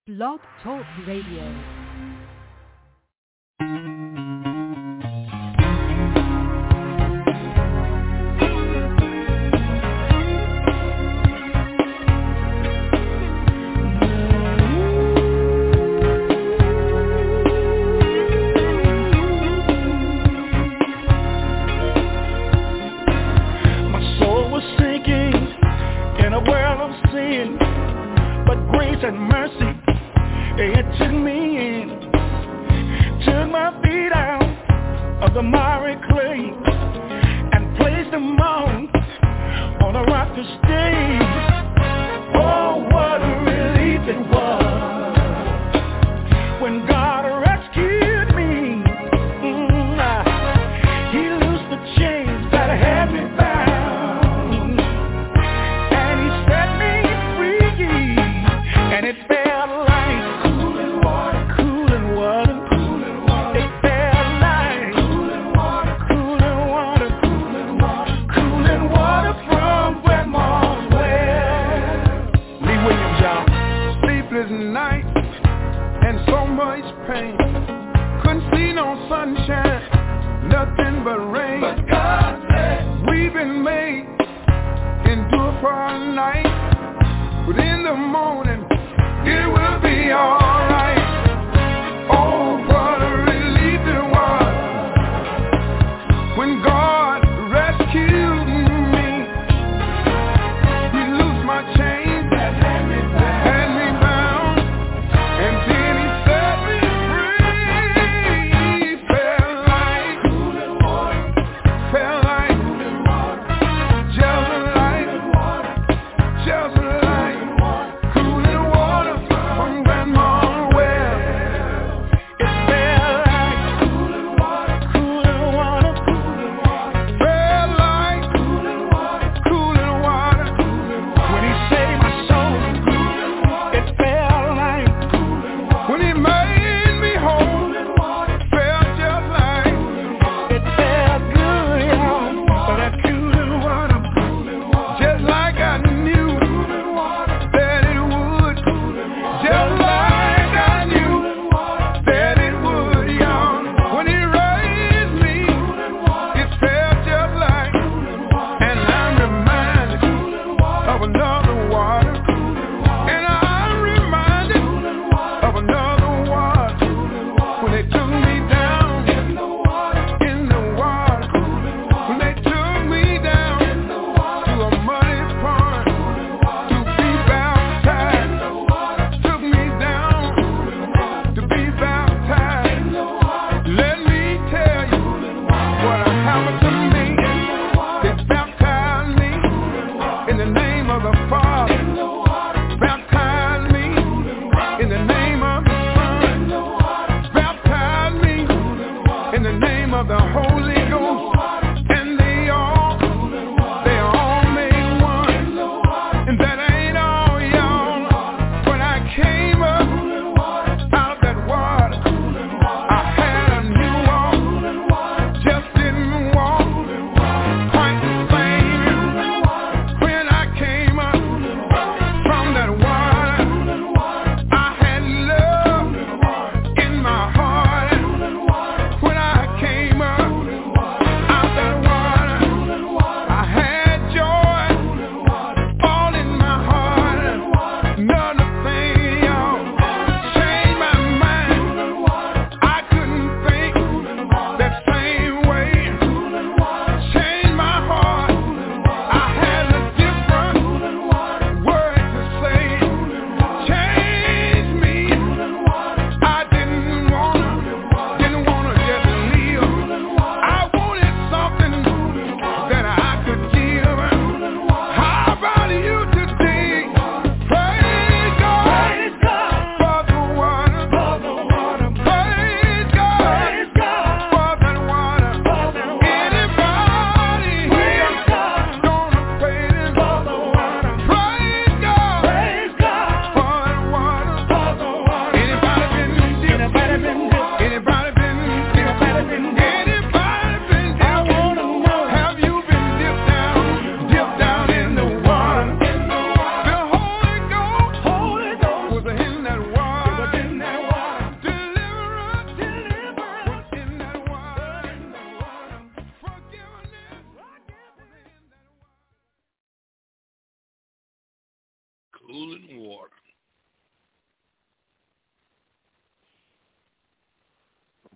Blog Talk Radio. And mercy, it took me in, took my feet out of the miry clay and placed them on a rock to stay. Oh, what a relief it was when God rescued me. He loosed the chains that had me bound, and he set me free. And it felt like cooling water, cooling water, cooling water. It felt like cooling water, cooling water, cooling water, cooling water from Grandma's well. Lee Williams, y'all. Sleepless night and so much pain. Couldn't see no sunshine, nothing but rain. But God said we've been made endure for a night, but in the morning it will be alright. Oh, what a relief it was when God rescued me. He loosed my chains that had me bound, and then he set me free. Felt like cooling water, felt like cooling water, just like cooling water, just like cooling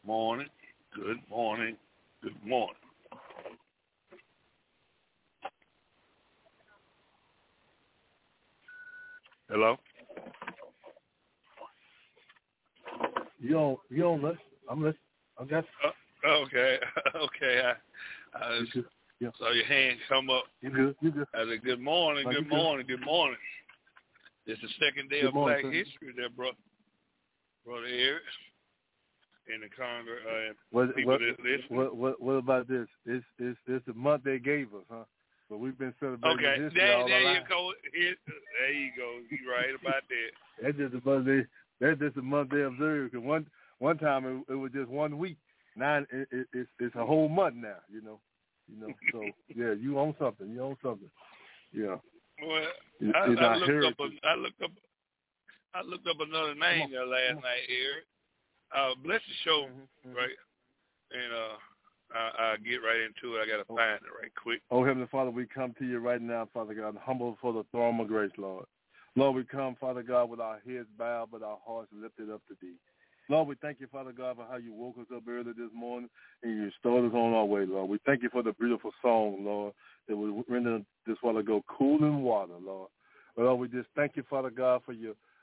morning. Good morning. Good morning. Hello? You on listen. I'm listening. I got you. Okay. I saw your hand come up. You good. I said, good morning. Good morning. It's the second day of Black History there, Brother Eric. In the Congress, what about this? It's the month they gave us, huh? But we've been celebrating history all our lives. There you go. You're right about that. That's just the month they observed. Cause one time it was just 1 week. Now it's a whole month now. You know. So yeah, you own something. Yeah. Well, I looked up another name there last night, Eric. Bless the show, right? And I'll get right into it. I got to find it right quick. Oh, Heavenly Father, we come to you right now, Father God, humble before the throne of grace, Lord. Lord, we come, Father God, with our heads bowed, but our hearts lifted up to thee. Lord, we thank you, Father God, for how you woke us up early this morning and you restored us on our way, Lord. We thank you for the beautiful song, Lord, that we rendered this while ago, Cool in Water, Lord. Lord, we just thank you, Father God, for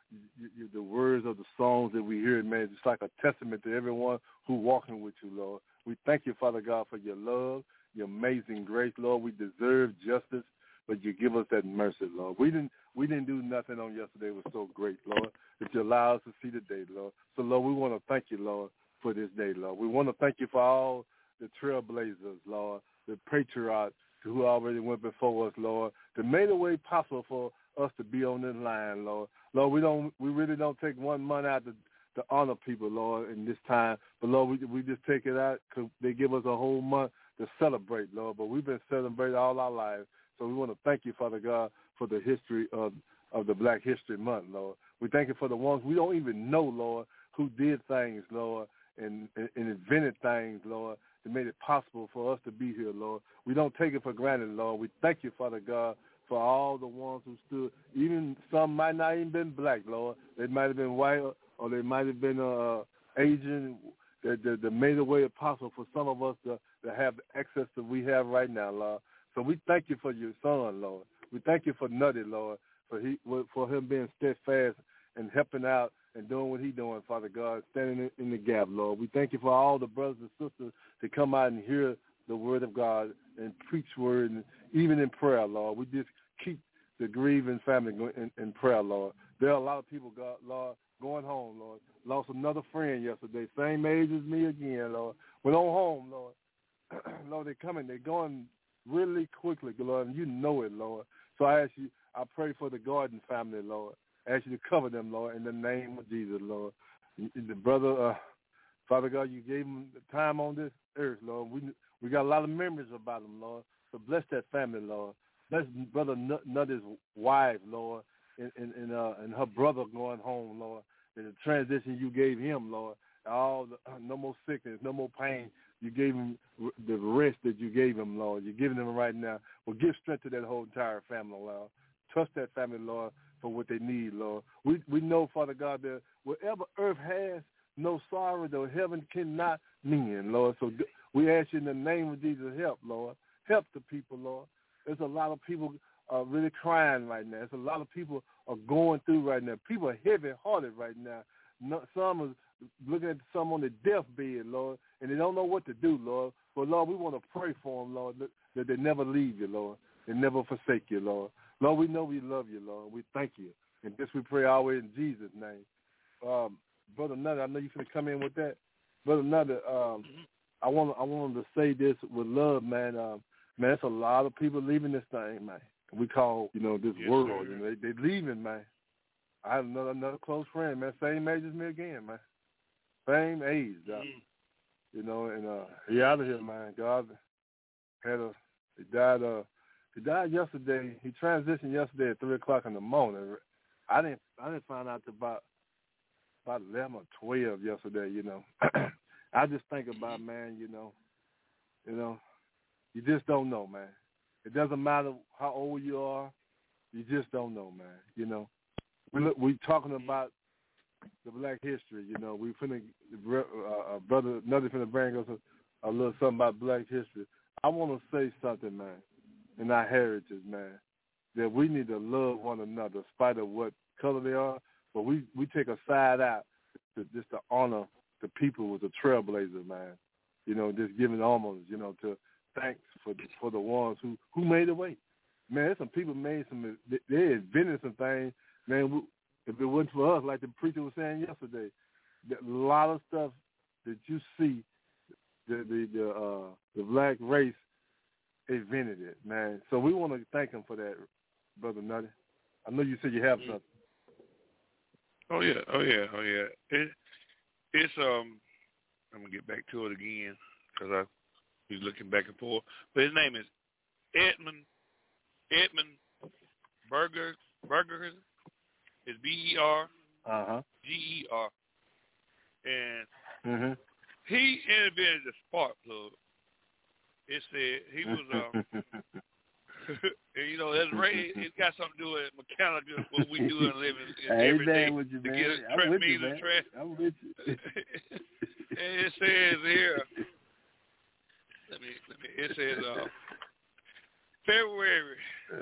the words of the songs that we hear, man. It's like a testament to everyone who walking with you, Lord. We thank you, Father God, for your love, your amazing grace, Lord. We deserve justice, but you give us that mercy, Lord. We didn't do nothing on yesterday. It was so great, Lord, that you allow us to see the day, Lord. So, Lord, we want to thank you, Lord, for this day, Lord. We want to thank you for all the trailblazers, Lord, the patriots who already went before us, Lord, that made a way possible for us to be on this line, Lord. Lord, we really don't take 1 month out to honor people, Lord, in this time. But, Lord, we just take it out because they give us a whole month to celebrate, Lord. But we've been celebrating all our lives. So we want to thank you, Father God, for the history of the Black History Month, Lord. We thank you for the ones we don't even know, Lord, who did things, Lord, and invented things, Lord, that made it possible for us to be here, Lord. We don't take it for granted, Lord. We thank you, Father God, for all the ones who stood. Even some might not even been black, Lord. They might have been white or they might have been Asian that made a way possible for some of us to have the access that we have right now, Lord. So we thank you for your son, Lord. We thank you for Nutty, Lord, for him being steadfast and helping out and doing what he's doing, Father God, standing in the gap, Lord. We thank you for all the brothers and sisters to come out and hear the word of God and preach word, and even in prayer, Lord. We just keep the grieving family in prayer, Lord. There are a lot of people, God, Lord, going home, Lord. Lost another friend yesterday, same age as me again, Lord. Went on home, Lord. Lord, they're going really quickly, Lord, and you know it, Lord. So I pray for the Gordon family, Lord. I ask you to cover them, Lord, in the name of Jesus, Lord. The brother, Father God, you gave him the time on this earth, Lord. We got a lot of memories about him, Lord. So bless that family, Lord. Bless Brother Nutty's wife, Lord, and her brother going home, Lord. And the transition you gave him, Lord. No more sickness, no more pain. You gave him the rest that you gave him, Lord. You're giving them right now. Well, give strength to that whole entire family, Lord. Trust that family, Lord, for what they need, Lord. We know, Father God, that whatever earth has, no sorrow that heaven cannot mend, Lord. So we ask you in the name of Jesus, help, Lord. Help the people, Lord. There's a lot of people really crying right now. There's a lot of people are going through right now. People are heavy-hearted right now. Some are looking at some on the deathbed, Lord, and they don't know what to do, Lord. But, Lord, we want to pray for them, Lord, that they never leave you, Lord. They never forsake you, Lord. Lord, we know we love you, Lord. We thank you. And this we pray always in Jesus' name. Brother Nutter, I know you're going to come in with that. Brother Nutter, I wanted to say this with love, man. Man, it's a lot of people leaving this thing, man. We call, this world. You know, they leaving, man. I have another close friend, man, same age as me again, man. Same age, and he out of here, man. God he died yesterday. He transitioned yesterday at 3:00 in the morning. I didn't find out till about 11 or 12 yesterday. I just think about, man. You just don't know, man. It doesn't matter how old you are. You just don't know, man. We talking about the Black history. We finna brother Nutty finna bring us a little something about Black history. I want to say something, man, in our heritage, man, that we need to love one another, in spite of what color they are. But we take a side out to honor the people with the trailblazer, man. Just giving almost, to thanks for the ones who made the way. Man, there's some people made they invented some things, man. If it wasn't for us, like the preacher was saying yesterday, a lot of stuff that you see, the Black race invented it, man. So we want to thank him for that, Brother Nutty. I know you said you have something. Oh yeah. It's I'm gonna get back to it again because I was looking back and forth. But his name is Edmund Berger. It's Berger, and he invented the spark plug. It said he was and that's right. It's got something to do with mechanical, what we do in living every day with you, to man. get a meter trash. I'm with you. And it says here, let me. It says February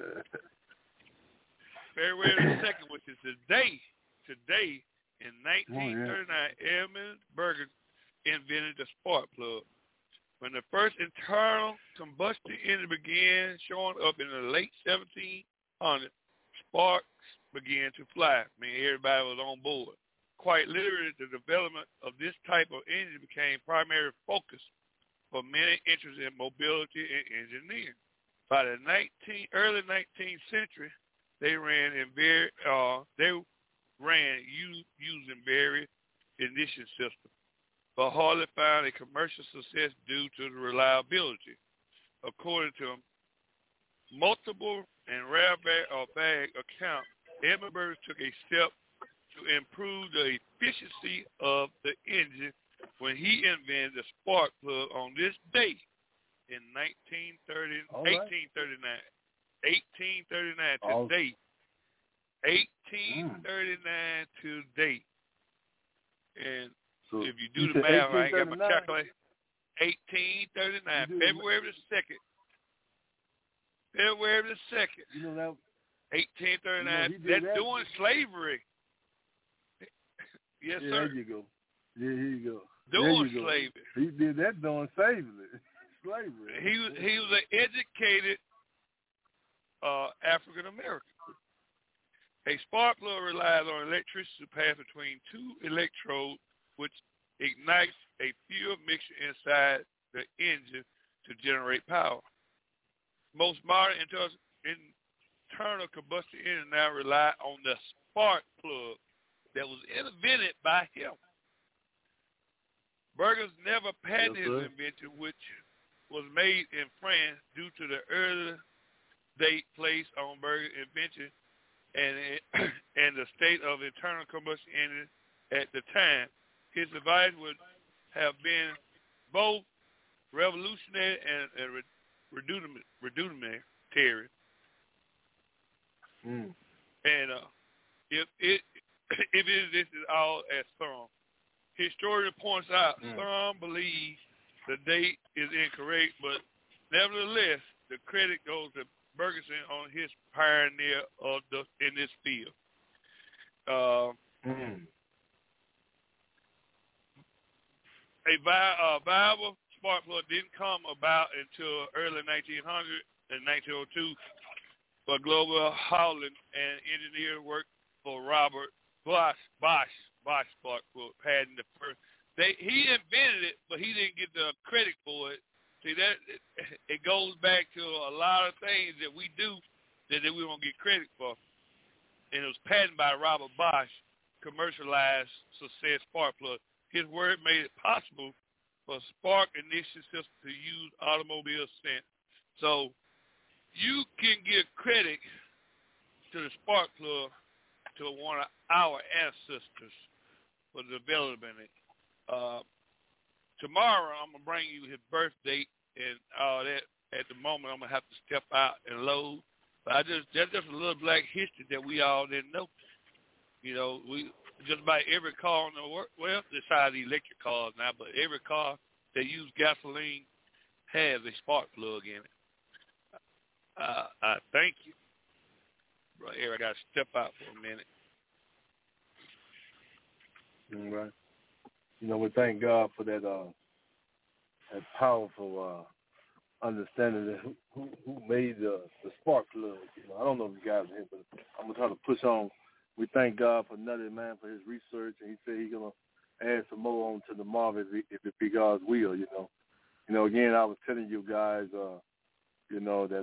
the 2nd, which is today in 1939, Edmund Berger invented the spark plug. When the first internal combustion engine began showing up in the late 1700s, sparks began to fly. I mean, everybody was on board. Quite literally, the development of this type of engine became primary focus for many interested in mobility and engineering. By the early 19th century, they ran using various ignition systems, but hardly found a commercial success due to the reliability. According to multiple and rare bag accounts, Edmund Berger took a step to improve the efficiency of the engine when he invented the spark plug on this day in 1839 to date. 1839 to date. And so if you do the math, I ain't got my calculator. 1839, February the 2nd. February the 2nd. 1839. That's doing slavery. Yes, sir. There you go. Doing slavery. He did that doing slavery. He was an educated African American. A spark plug relies on electricity to pass between two electrodes, which ignites a fuel mixture inside the engine to generate power. Most modern internal combustion engines now rely on the spark plug that was invented by him. Berger's never patented his invention, which was made in France due to the early date placed on Berger's invention and the state of internal combustion engine at the time. His device would have been both revolutionary and rudimentary. And if this is all as some historian points out, some believe the date is incorrect, but nevertheless, the credit goes to Bergerson on his pioneer in this field. A viable spark plug didn't come about until early 1900 and 1902, but Global Howland and engineer worked for Robert Bosch spark plug patent the first. He invented it, but he didn't get the credit for it. See, that it goes back to a lot of things that we do that we won't get credit for. And it was patented by Robert Bosch, commercialized success spark plug. His word made it possible for spark ignition system to use automobile scent. So you can give credit to the spark plug to one of our ancestors for developing it. Tomorrow I'm going to bring you his birth date and all that. At the moment, I'm going to have to step out and load. But that's just a little black history that we all didn't know. You know, we just about every car on the well, besides the electric cars now, but every car that use gasoline has a spark plug in it. I thank you. Right here, I got to step out for a minute. All right. You know, we thank God for that that powerful understanding that who made the spark plug. You know, I don't know if you guys are here, but I'm gonna try to push on. We thank God for Nutty Man for his research, and he said he's gonna add some more on to the Marvel if it be God's will. You know. Again, I was telling you guys, you know that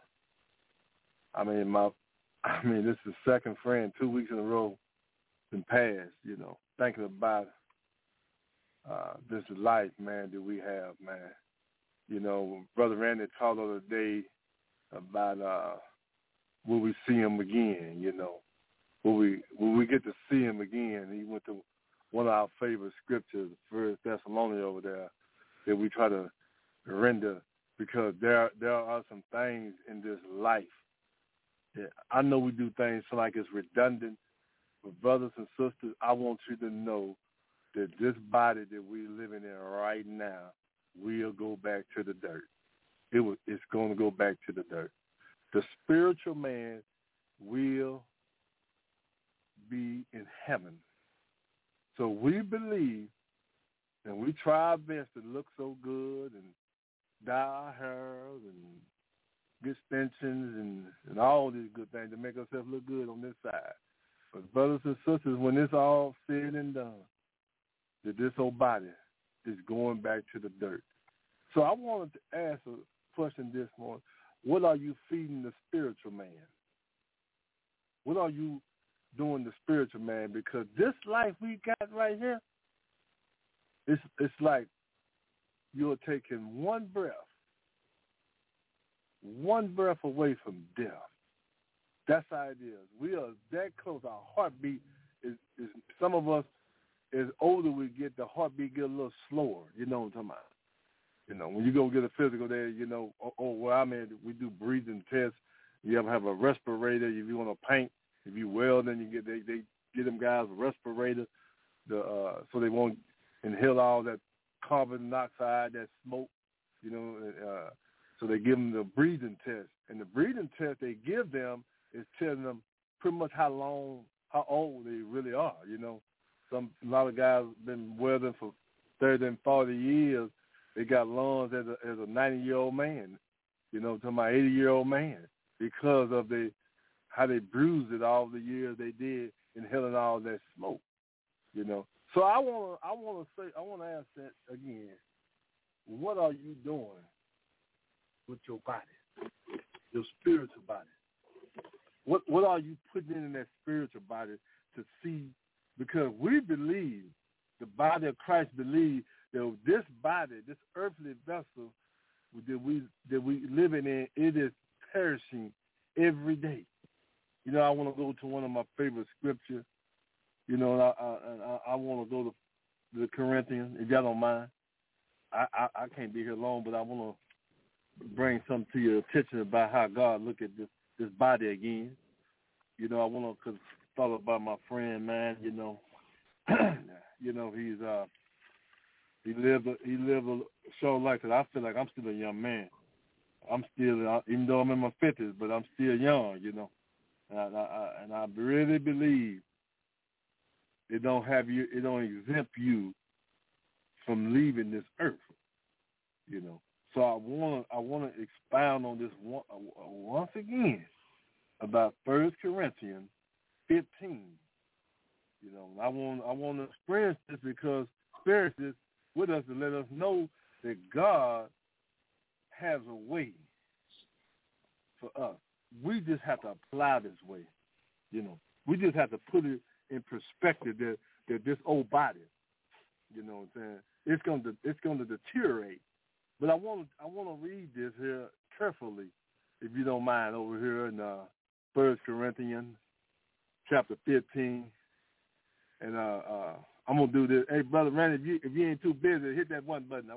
this is the second friend 2 weeks in a row been passed. You know, thinking about this life, man, that we have, man. You know, Brother Randy talked the other day about will we see him again, you know. Will we get to see him again? He went to one of our favorite scriptures, 1 Thessalonians over there, that we try to render, because there are some things in this life that I know we do things so like it's redundant, but brothers and sisters, I want you to know that this body that we're living in right now will go back to the dirt. It's going to go back to the dirt. The spiritual man will be in heaven. So we believe, and we try our best to look so good and dye our hair and get extensions and all these good things to make ourselves look good on this side. But brothers and sisters, when it's all said and done, that this old body is going back to the dirt. So I wanted to ask a question this morning. What are you feeding the spiritual man? What are you doing the spiritual man? Because this life we got right here, it's like you're taking one breath away from death. That's how it is. We are that close. Our heartbeat is some of us, as older we get, the heartbeat get a little slower. You know what I'm talking about? You know, when you go get a physical there, you know, where I'm at, we do breathing tests. You ever have a respirator? If you want to paint, if you weld, then you they get them guys a respirator, so they won't inhale all that carbon dioxide, that smoke, you know. So they give them the breathing test, and the breathing test they give them is telling them pretty much how old they really are. You know, a lot of guys been welding for 30 and 40 years. They got lungs as a 90-year-old man, you know, to my 80-year-old man, because of how they bruised it all the years they did inhaling all that smoke, you know. So I want to ask that again. What are you doing with your body, your spiritual body? What are you putting in that spiritual body to see? Because we believe, the body of Christ believes, that this body, this earthly vessel that we living in, it is perishing every day. You know, I want to go to one of my favorite scriptures. You know, and I want to go to the Corinthians, if y'all don't mind. I can't be here long, but I want to bring something to your attention about how God look at this body again. You know, I want to, cause thought about my friend, man. You know, you know, he lived a short life. Cause I feel like I'm still a young man. I'm still, even though I'm in my 50s, but I'm still young. You know, and I really believe it don't exempt you from leaving this earth. You know, so I want to expound on this once again about 1 Corinthians 15. You know, I want to experience this, because experience this with us to let us know that God has a way for us. We just have to apply this way. You know, we just have to put it in perspective that this old body, you know what I'm saying, it's going to deteriorate. But I want to read this here carefully, if you don't mind, over here in 1 Corinthians chapter 15. And I'm going to do this. Hey, Brother Randy, if you ain't too busy, hit that one button.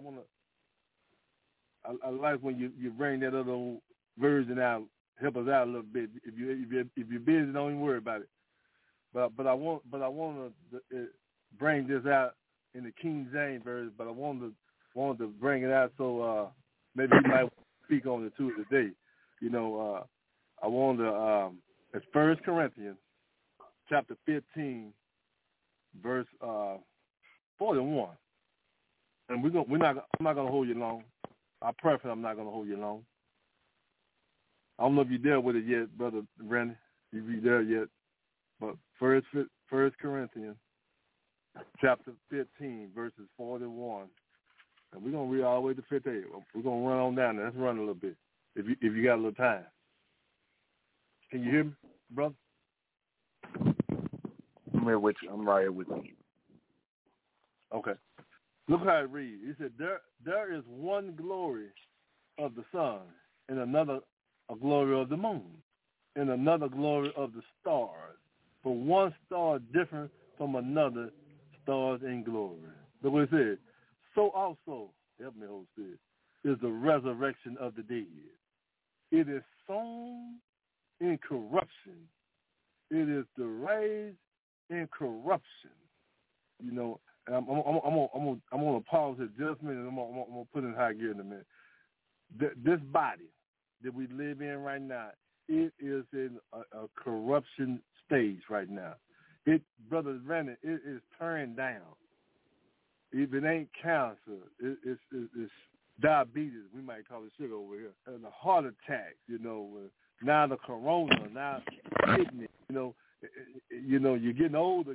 I like when you bring that other version out, help us out a little bit. If you're busy, don't even worry about it. But I want to bring this out in the King James version. But I wanted to bring it out so maybe you might speak on it too today. I want to. It's 1 Corinthians chapter 15, verse 41. And I'm not gonna hold you long. I prefer I'm not gonna hold you long. I don't know if you're there with it yet, Brother Randy. If you're there yet, but 1 Corinthians chapter 15, verses 41, and we're gonna read all the way to 58. We're gonna run on down there. Let's run a little bit. If you got a little time. Can you hear me, brother? I'm here with you. I'm right here with you. Okay. Look how it reads. He said, there is one glory of the sun, and another a glory of the moon, and another glory of the stars. For one star different from another stars in glory. Look what it says. So also, help me, Holy Spirit, is the resurrection of the dead. It is sown in corruption. It is the raised in corruption. And I'm gonna pause here just a minute. I'm gonna put in high gear in a minute. This body that we live in right now, it is in a corruption stage right now. Brother Randy, it is turned down. If it ain't cancer, it's diabetes. We might call it sugar over here, and a heart attack. Now the corona, now kidney. You're getting older.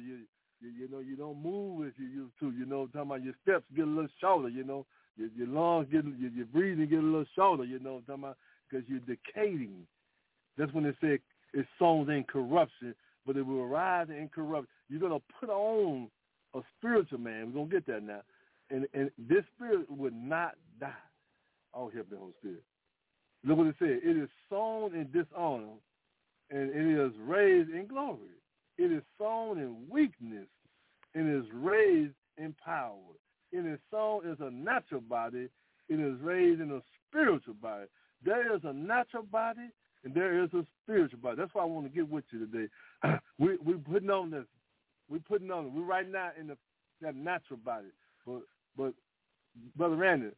You don't move as you used to. Talking about your steps get a little shorter. Your lungs your breathing get a little shorter. Talking about because you're decaying. That's when it said it's sown in corruption, but it will rise in corruption. You're gonna put on a spiritual man. We're gonna get that now, and this spirit would not die. Oh, help me, Holy Spirit. Look what it said. It is sown in dishonor, and it is raised in glory. It is sown in weakness, and is raised in power. It is sown as a natural body, it is raised in a spiritual body. There is a natural body, and there is a spiritual body. That's why I want to get with you today. We're putting on this. We're putting on it. We're right now in that natural body. But Brother Randy,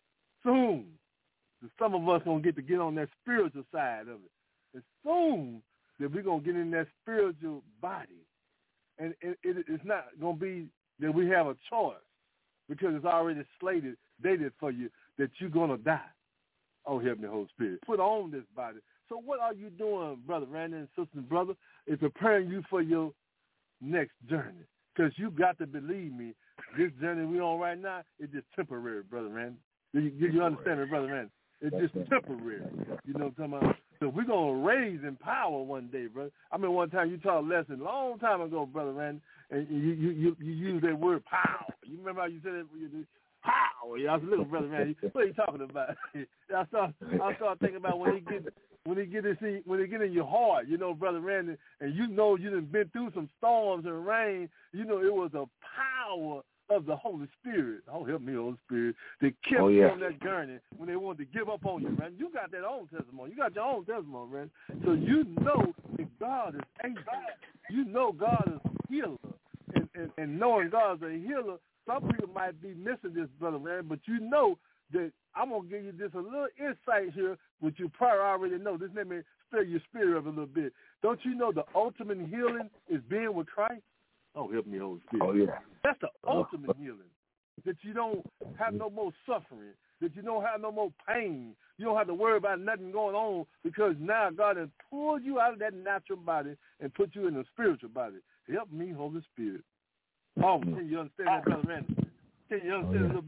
soon, some of us going to get on that spiritual side of it. And soon, that we're going to get in that spiritual body. And it's not going to be that we have a choice because it's already dated for you that you're going to die. Oh, help me, Holy Spirit. Put on this body. So what are you doing, Brother Randy and sister and brother, is preparing you for your next journey. Because you got to believe me, this journey we're on right now is just temporary, Brother Randy. You understand me, Brother Randy? It's just temporary. You know what I'm talking about? So we're going to raise in power one day, brother. I mean, one time you taught a lesson a long time ago, Brother Randy, and you used that word power. You remember how you said it? Power. Yeah, I was a little Brother Randy. What are you talking about? I started thinking about when it get in your heart, Brother Randy, and you done been through some storms and rain, it was a power of the Holy Spirit. Oh, help me, Holy Spirit. They kept you on that journey when they wanted to give up on you, man. You got that own testimony. You got your own testimony, man. So you know that God is able. You know God is a healer. And knowing God is a healer, some people might be missing this, Brother Man, but you know that I'm going to give you just a little insight here, which you probably already know. This let me stir your spirit up a little bit. Don't you know the ultimate healing is being with Christ? Oh, help me, Holy Spirit. Oh, yeah. That's the ultimate healing, that you don't have no more suffering, that you don't have no more pain. You don't have to worry about nothing going on because now God has pulled you out of that natural body and put you in a spiritual body. Help me, Holy Spirit. Oh, can you understand that, Brother Randy? Can you understand a little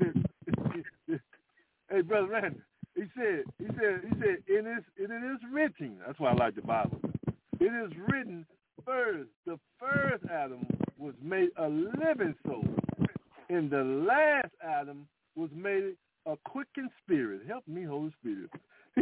bit? Hey, Brother Randy, he said, it is written. That's why I like the Bible. It is written first. The first Adam was made a living soul, and the last Adam was made a quickened spirit. Help me, Holy Spirit.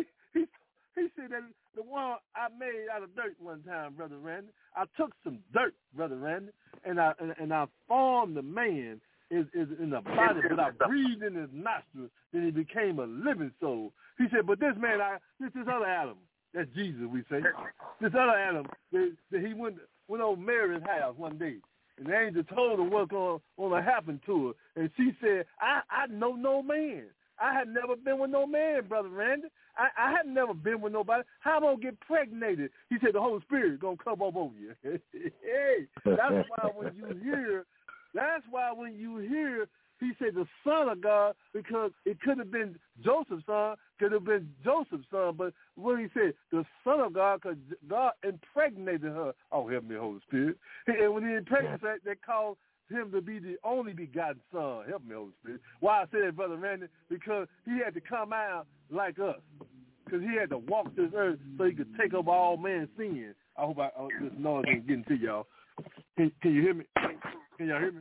He said that the one I made out of dirt one time, Brother Randy. I took some dirt, Brother Randy, and I formed the man is in the body, but I breathed in his nostrils, then he became a living soul. He said, but this man, this other Adam, that's Jesus, we say. This other Adam, that he went went over Mary's house one day, and the angel told her what's going to happen to her. And she said, I know no man. I had never been with no man, Brother Randy. I had never been with nobody. How am I going to get pregnated? He said, the Holy Spirit is going to come up over you. Hey, that's why when you hear, he said the Son of God, because it could have been Joseph's son, but when he said the Son of God, because God impregnated her. Oh, help me, Holy Spirit. And when he impregnated her, they called him to be the only begotten Son. Help me, Holy Spirit. Why I say that, Brother Randy? Because he had to come out like us. Because he had to walk this earth so he could take up all man's sin. I hope this noise ain't getting to y'all. Can you hear me? Can y'all hear me?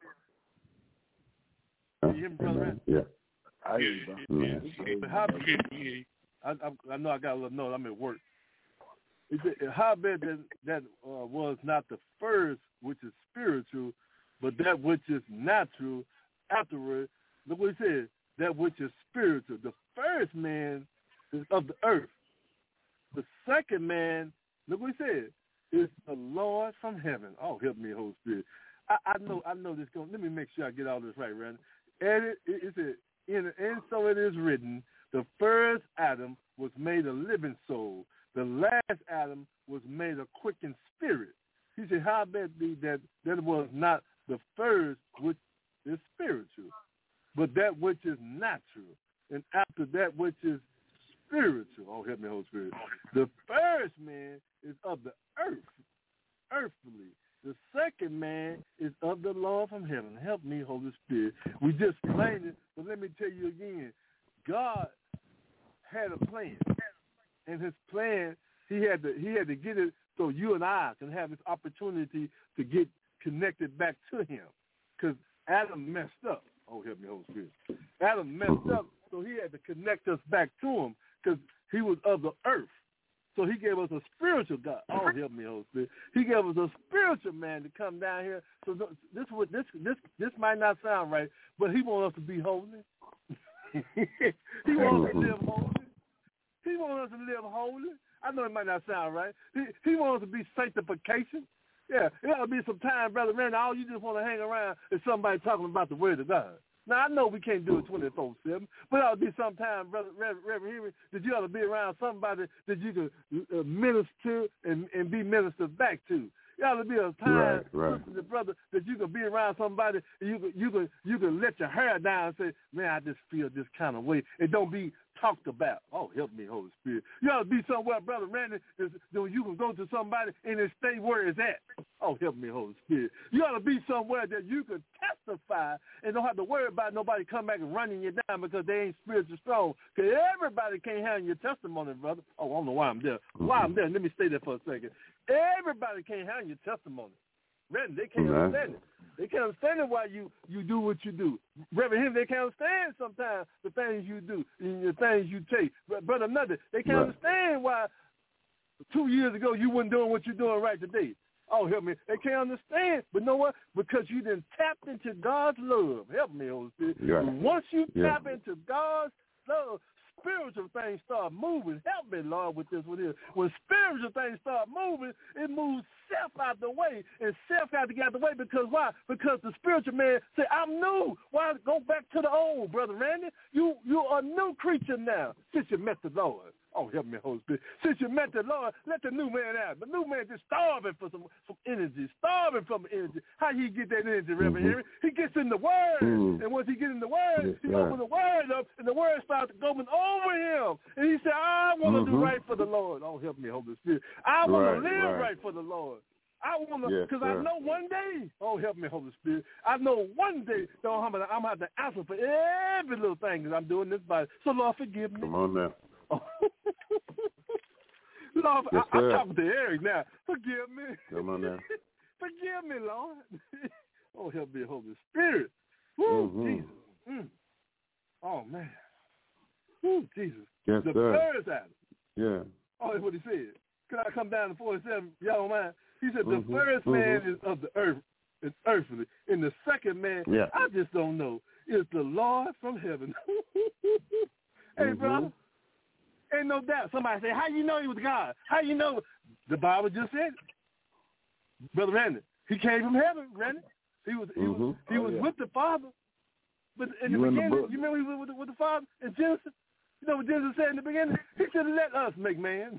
Can you hear me, Brother Randy? Yeah. I hear you, bro. I know I got a little noise. I'm at work. How bad that was not the first, which is spiritual, but that which is natural afterward. Look what he said, that which is spiritual. The first man is of the earth. The second man, look what he said, is the Lord from heaven. Oh, help me, Holy Spirit. I know this going. Let me make sure I get all this right, Randy. And it said, and so it is written, the first Adam was made a living soul. The last Adam was made a quickened spirit. He said, how bad be that was not the first, which is spiritual, but that which is natural, and after that which is spiritual. Oh, help me, Holy Spirit. The first man is of the earth, earthly. The second man is of the Lord from heaven. Help me, Holy Spirit. We just explained it, but let me tell you again. God had a plan, and his plan, he had to get it so you and I can have this opportunity to get connected back to him, because Adam messed up. Oh, help me, Holy Spirit. Adam messed up, so he had to connect us back to him, because he was of the earth. So he gave us a spiritual God. Oh, help me, Holy Spirit. He gave us a spiritual man to come down here. So this might not sound right, but he wants us to be holy. He wants us to live holy. He wants us to live holy. I know it might not sound right. He wants us to be sanctification. Yeah, it ought to be some time, Brother Randy, all you just want to hang around is somebody talking about the word of God. Now, I know we can't do it 24/7, but it ought to be some time, Reverend Henry, that you ought to be around somebody that you can minister and be ministered back to. It ought to be a time, right. Brother, that you can be around somebody and you can let your hair down and say, man, I just feel this kind of way. It don't be talked about. Oh, help me, Holy Spirit. You ought to be somewhere, Brother Randy, that you can go to somebody and it stay where it's at. Oh, help me, Holy Spirit. You ought to be somewhere that you can testify and don't have to worry about nobody come back and running you down because they ain't spiritually strong. Because everybody can't handle your testimony, brother. Oh, I don't know why I'm there. Let me stay there for a second. Everybody can't handle your testimony. Randy, they can't understand it. They can't understand why you do what you do. Reverend Henry, they can't understand sometimes the things you do and the things you take. Brother Nutty, they can't understand why 2 years ago you weren't doing what you're doing right today. Oh, help me. They can't understand. But know what? Because you didn't tap into God's love. Help me, Holy Spirit. Yeah. Once you tap into God's love, spiritual things start moving. Help me, Lord, with this one here. When spiritual things start moving, it moves self out the way. And self got to get out the way because why? Because the spiritual man said, I'm new. Why go back to the old, Brother Randy? You are a new creature now since you met the Lord. Oh, help me, Holy Spirit. Since you met the Lord, let the new man out. The new man just starving for some energy, starving from energy. How he get that energy, Reverend Henry? He gets in the Word. And once he gets in the Word, he opens the Word up, and the Word starts going over him. And he said, I want to do right for the Lord. Oh, help me, Holy Spirit. I want to live right for the Lord. I want to, because I know one day, oh, help me, Holy Spirit, I know one day that I'm going to have to answer for every little thing that I'm doing this body. So, Lord, forgive me. Come on now. Lord, yes, I'm talking to Eric now. Forgive me. Come on now. Forgive me, Lord. Oh, help me, Holy Spirit. Woo, Jesus. Oh, man. Woo, Jesus. Yes, the sir. first Adam. Yeah. Oh, that's what he said. Can I come down to 47? Y'all don't mind? He said the first man is of the earth. It's earthly. And the second man, I just don't know, is the Lord from heaven. Hey, brother. Ain't no doubt. Somebody say, how you know he was God? How you know? The Bible just said it. Brother Randy, he came from heaven, Randy. He was with the Father. But in the beginning, you remember he was with the Father in Genesis? You know what Genesis said in the beginning? He said, let us make man.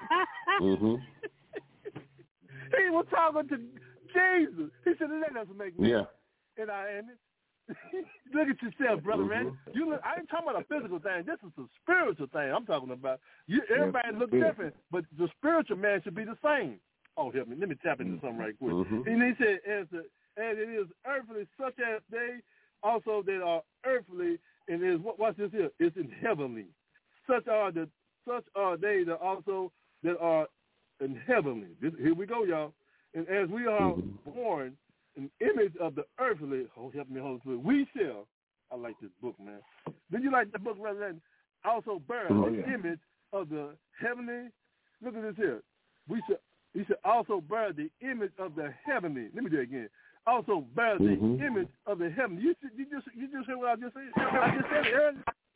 He was talking to Jesus. He said, let us make man in our image. Look at yourself, Brother Randy. I ain't talking about a physical thing. This is a spiritual thing I'm talking about. Everybody looks different, but the spiritual man should be the same. Oh, help me. Let me tap into something right quick. And he said, as it is earthly, such as they also that are earthly, and is what's this here? It's in heavenly. Such are they that also that are in heavenly. Here we go, y'all. And as we are born an image of the earthly, help me, Holy Spirit, we shall. I like this book, man. Did you like the book, rather than also bear the image of the heavenly? Look at this here. We should also bear the image of the heavenly. Let me do it again. Also bear the image of the heavenly. You just heard what I just said? I just said it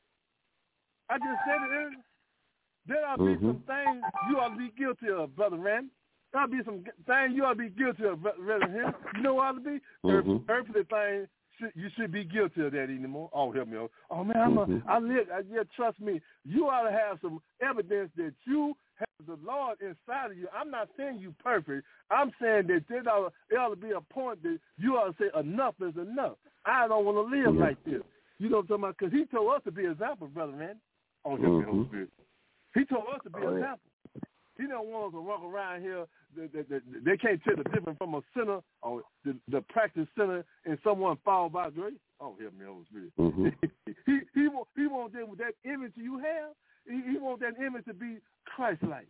earlier. There ought to be some things you ought to be guilty of, Brother Randy. There ought to be some things you ought to be guilty of, Brother Henry. You know what ought to be? Earthly things, you should be guilty of that anymore. Oh, help me. Oh, man, trust me. You ought to have some evidence that you have the Lord inside of you. I'm not saying you perfect. I'm saying that there ought to be a point that you ought to say enough is enough. I don't want to live like this. You know what I'm talking about? Because he told us to be an example, Brother Randy. Oh, help me, Holy Spirit. He told us to be an example. He don't want us to walk around here. They can't tell the difference from a sinner or the practice sinner and someone fall by grace. Oh, help me, Holy Spirit. He wants them with that image you have. He wants that image to be Christ-like.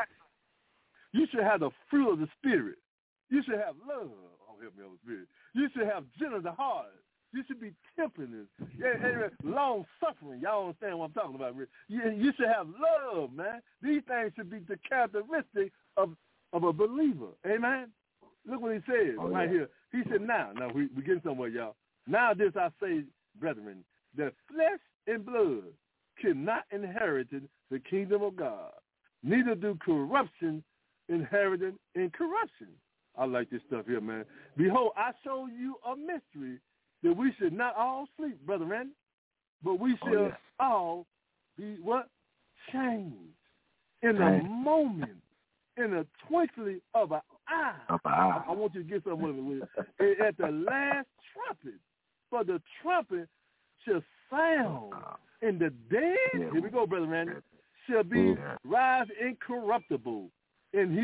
You should have the fruit of the Spirit. You should have love. Oh, help me, Holy Spirit. You should have gentleness of heart. You should be temperance, long-suffering. Y'all understand what I'm talking about, Rick? You should have love, man. These things should be the characteristic of a believer. Amen? Look what he says here. He said, now we're getting somewhere, y'all. Now this I say, brethren, that flesh and blood cannot inherit the kingdom of God. Neither do corruption inherit incorruption. I like this stuff here, man. Behold, I show you a mystery, that we should not all sleep, Brother Randy, but we shall all be what? Changed in a moment, in a twinkling of an eye. I want you to get something with it. At the last trumpet, for the trumpet shall sound, and the dead, here we go, Brother Randy, shall be rise incorruptible, and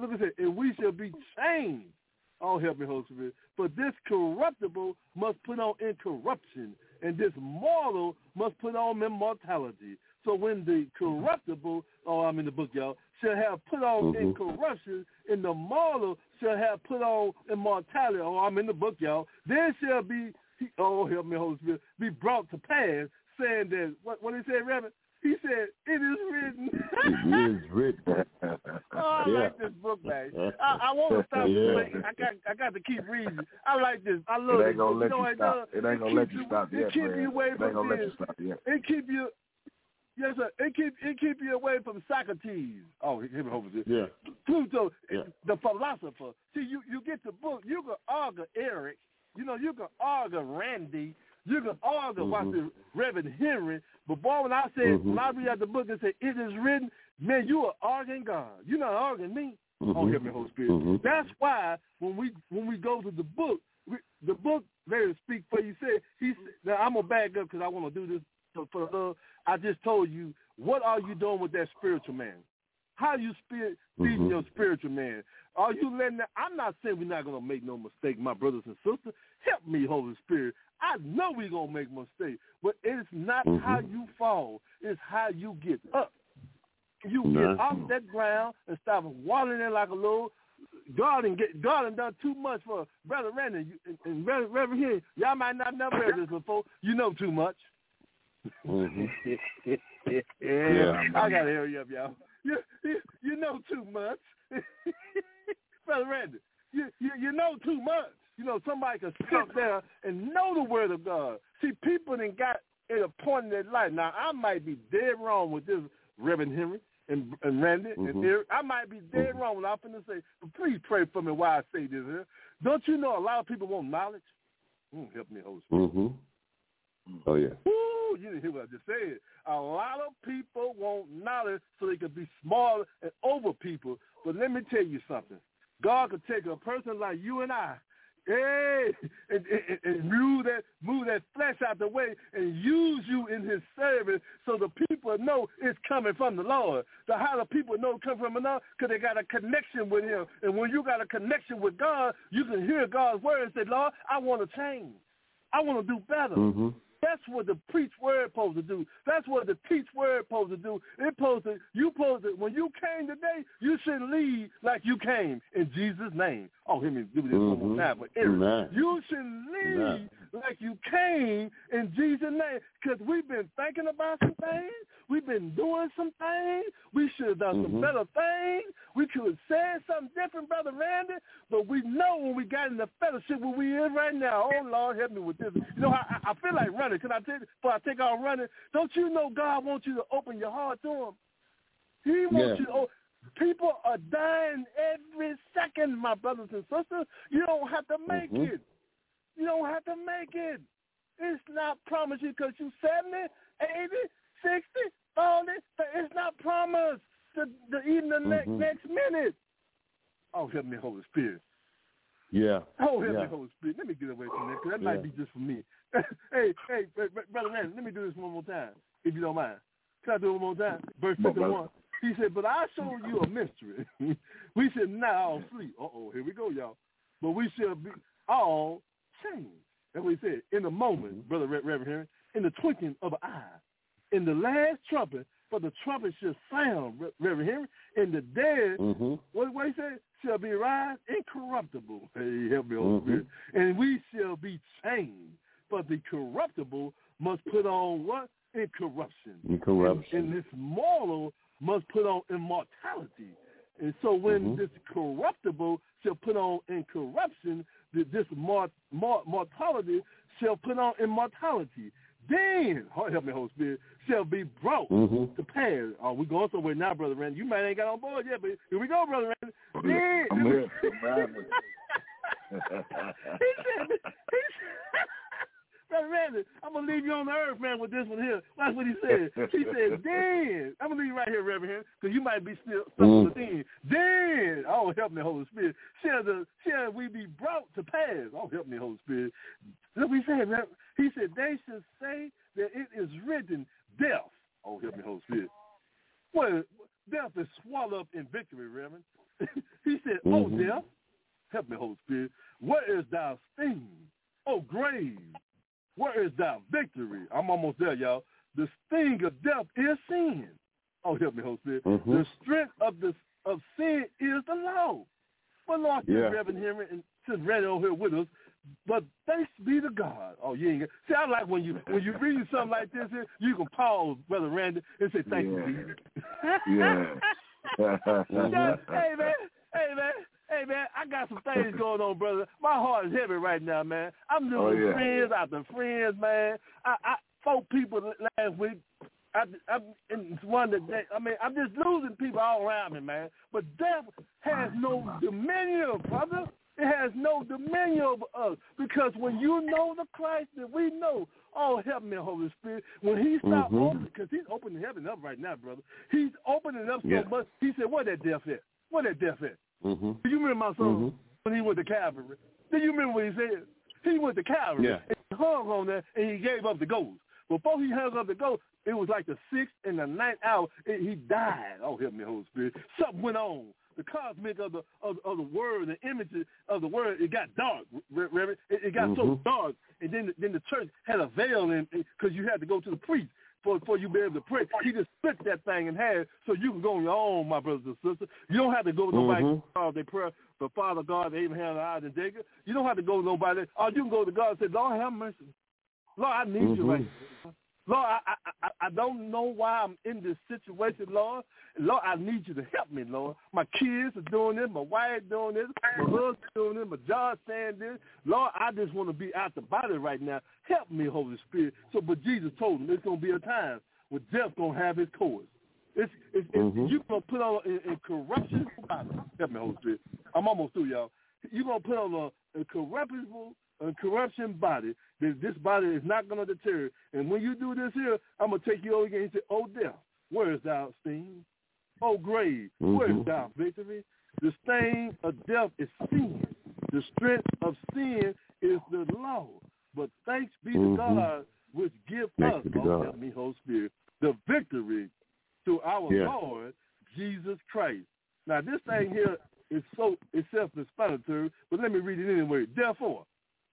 we shall be changed. Oh, help me, Holy Spirit. For this corruptible must put on incorruption, and this mortal must put on immortality. So when the corruptible, I'm in the book, y'all, shall have put on incorruption, and the mortal shall have put on immortality. Oh, I'm in the book, y'all. Then shall be, help me, Holy Spirit, be brought to pass, saying that, what he said, Reverend? He said, it is written. It is written. I like this book, man. I want to stop. I got to keep reading. I like this. I love it. It ain't going to let you stop. It ain't going to let you stop yet, It keep you away from this. It keep you, yes, sir. It keep you away from Socrates. Oh, here we hope it is. Yeah. Pluto, the philosopher. See, you get the book. You can argue Eric. You can argue Randy. You can argue the Reverend Henry. But boy, when I read out the book and say it is written, man, you are arguing God. You're not arguing me. Oh, help me, Holy Spirit. That's why when we go to the book, let it speak for you. Now I'm gonna back up because I want to do this for the love. I just told you, what are you doing with that spiritual man? How you feeding your spiritual man? Are you letting that? I'm not saying we're not gonna make no mistake, my brothers and sisters. Help me, Holy Spirit. I know we're going to make mistakes, but it's not how you fall. It's how you get up. You get off that ground and stop waddling in like a little. God done too much for Brother Randy and Reverend here. Y'all might not never heard this before. You know too much. I got to hurry up, y'all. You know too much. Brother Randy, you know too much. Somebody can sit there and know the word of God. See, people done got at a point in their life. Now, I might be dead wrong with this, Reverend Henry and Randy and Eric, I might be dead wrong when I'm finna say, but please pray for me while I say this here. Don't you know a lot of people want knowledge? Help me, Holy Spirit. Oh, yeah. Woo, you didn't hear what I just said. A lot of people want knowledge so they can be smarter and over people. But let me tell you something. God could take a person like you and I, and move that flesh out the way and use you in his service so the people know it's coming from the Lord. So how do people know it's coming from the Lord? Because they got a connection with him. And when you got a connection with God, you can hear God's word and say, Lord, I want to change. I want to do better. That's what the preach word supposed to do. That's what the teach word supposed to do. When you came today, you should leave like you came in Jesus' name. Oh, hear me do this one more time. But Eric, you should leave like you came in Jesus' name, because we've been thinking about some things. We've been doing some things. We should have done some better things. We could have said something different, Brother Randy, but we know when we got in the fellowship where we is right now. Oh, Lord, help me with this. You know, I feel like running. Can I tell you, before I take off running, don't you know God wants you to open your heart to him? He wants you to people are dying every second, my brothers and sisters. You don't have to make it. You don't have to make it. It's not promised you because you're 70, 80, 60, all this. It's not promised to even the next minute. Oh, help me, Holy Spirit. Yeah. Oh, help me, Holy Spirit. Let me get away from that, because that might be just for me. hey, Brother Randy, let me do this one more time, if you don't mind. Can I do it one more time? Verse 51. He said, but I show you a mystery. We should not all sleep. Here we go, y'all. But we shall be all changed. That's what he said. In a moment, Brother Reverend Henry, in the twinkling of an eye, in the last trumpet, for the trumpet shall sound, Reverend Henry, and the dead, what he said, shall be raised incorruptible. Hey, help me, Holy Spirit. And we shall be changed. For the corruptible must put on what? Incorruption. And this mortal must put on immortality. And so when this corruptible shall put on incorruption, this mortality shall put on immortality. Then, help me, Holy Spirit, shall be brought to pass. Oh, we're going somewhere now, Brother Randy. You might ain't got on board yet, but here we go, Brother Randy. Then, I'm here. he said, Brother Randy, I'm going to leave you on the earth, man, with this one here. That's what he said. He said, then, I'm going to leave you right here, Reverend Henry, because you might be still stuck on the thing. Then, oh, help me, Holy Spirit, shall we be brought to pass. Oh, help me, Holy Spirit. Look what he said, man. He said, they should say that it is written, death. Oh, help me, Holy Spirit. Well, death is swallowed up in victory, Reverend. He said, oh, death, help me, Holy Spirit. Where is thy sting? Oh, grave, where is thy victory? I'm almost there, y'all. The sting of death is sin. Oh, help me, Holy Spirit. The strength of sin is the law. Well, Lord, Reverend Henry, and since Randy over here with us, but thanks be to God. Oh, you ain't. See, I like when you read something like this, you can pause, Brother Randy, and say thank you. Hey man, I got some things going on, brother. My heart is heavy right now, man. I'm losing friends after friends, man. I 4 people last week. I'm just losing people all around me, man. But death has no dominion, brother. It has no dominion over us, because when you know the Christ that we know, oh, help me, Holy Spirit, when he stopped opening, because he's opening heaven up right now, brother. He's opening up so much. He said, where that death at? Where that death at? Do you remember my son when he went to Calvary? Do you remember what he said? He went to Calvary and he hung on there and he gave up the ghost. Before he hung up the ghost, it was like the 6th and the 9th hour. He died. Oh, help me, Holy Spirit. Something went on. The cosmic of the word, the images of the word, it got dark, Reverend. It got so dark, and then the church had a veil in, because you had to go to the priest before you be able to pray. He just split that thing in half so you can go on your own, my brothers and sisters. You don't have to go to nobody to their prayer, the Father God, Abraham, Isaac, and Jacob. You don't have to go to nobody. Or you can go to God and say, Lord, have mercy. Lord, I need you right now. Lord, I don't know why I'm in this situation, Lord. Lord, I need you to help me, Lord. My kids are doing this. My wife doing this. My husband's doing this. My job saying this. Lord, I just want to be out the body right now. Help me, Holy Spirit. But Jesus told him there's going to be a time where death's going to have his course. You're going to put on a corruption body. Help me, Holy Spirit. I'm almost through, y'all. You're going to put on a corruption body. This body is not going to deter. And when you do this here, I'm going to take you over again and say, oh, death, where is thou sting? Oh, grave, where is thou victory? The sting of death is sin. The strength of sin is the law. But thanks be to God, which give us, help me, Holy Spirit, the victory to our Lord Jesus Christ. Now, this thing here is it's self-explanatory, but let me read it anyway. Therefore,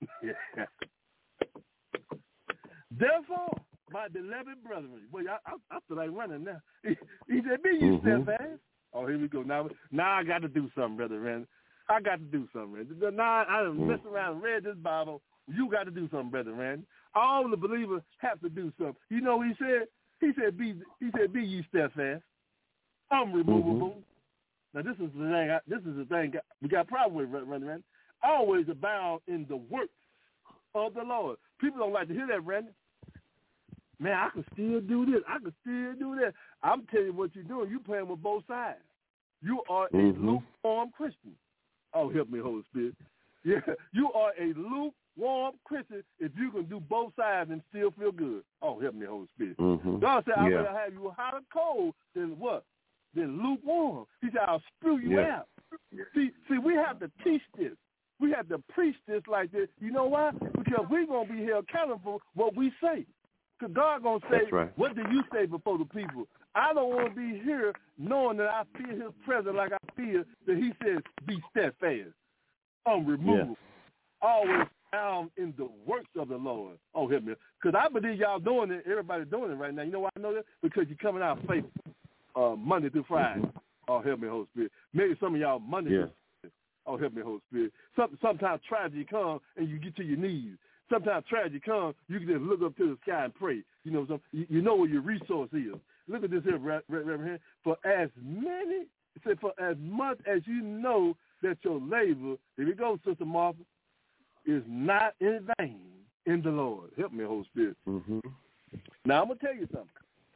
my beloved brethren, boy, I feel like running now. He said, be you steadfast. Oh, here we go. Now I got to do something, Brother Randy. I got to do something, Randy. Now I done messed around and read this Bible. You got to do something, Brother Randy. All the believers have to do something. You know what he said? He said, be ye steadfast, unremovable. Now this is the thing we got a problem with, Brother Randy. Always abound in the works of the Lord. People don't like to hear that, Randy. Man, I can still do this. I can still do that. I'm telling you what you're doing. You're playing with both sides. You are a lukewarm Christian. Oh, help me, Holy Spirit. Yeah, you are a lukewarm Christian if you can do both sides and still feel good. Oh, help me, Holy Spirit. God said, I'd rather have you hot or cold than what? Than lukewarm. He said, I'll spew you out. See, we have to teach this. We have to preach this like this. You know why? Because we're going to be held accountable for what we say. Because God going to say, what do you say before the people? I don't want to be here knowing that I feel his presence like I feel that he says, be steadfast, unremovable, always found in the works of the Lord. Oh, help me. Because I believe y'all doing it, everybody doing it right now. You know why I know that? Because you're coming out faithful Monday through Friday. Oh, help me, Holy Spirit. Maybe some of y'all Monday through Friday. Oh, help me, Holy Spirit. Sometimes tragedy comes and you get to your knees. Sometimes tragedy comes, you can just look up to the sky and pray. You know, you know where your resource is. Look at this here, Reverend here. For as much as you know that your labor, here we go, Sister Martha, is not in vain in the Lord. Help me, Holy Spirit. Now, I'm going to tell you something.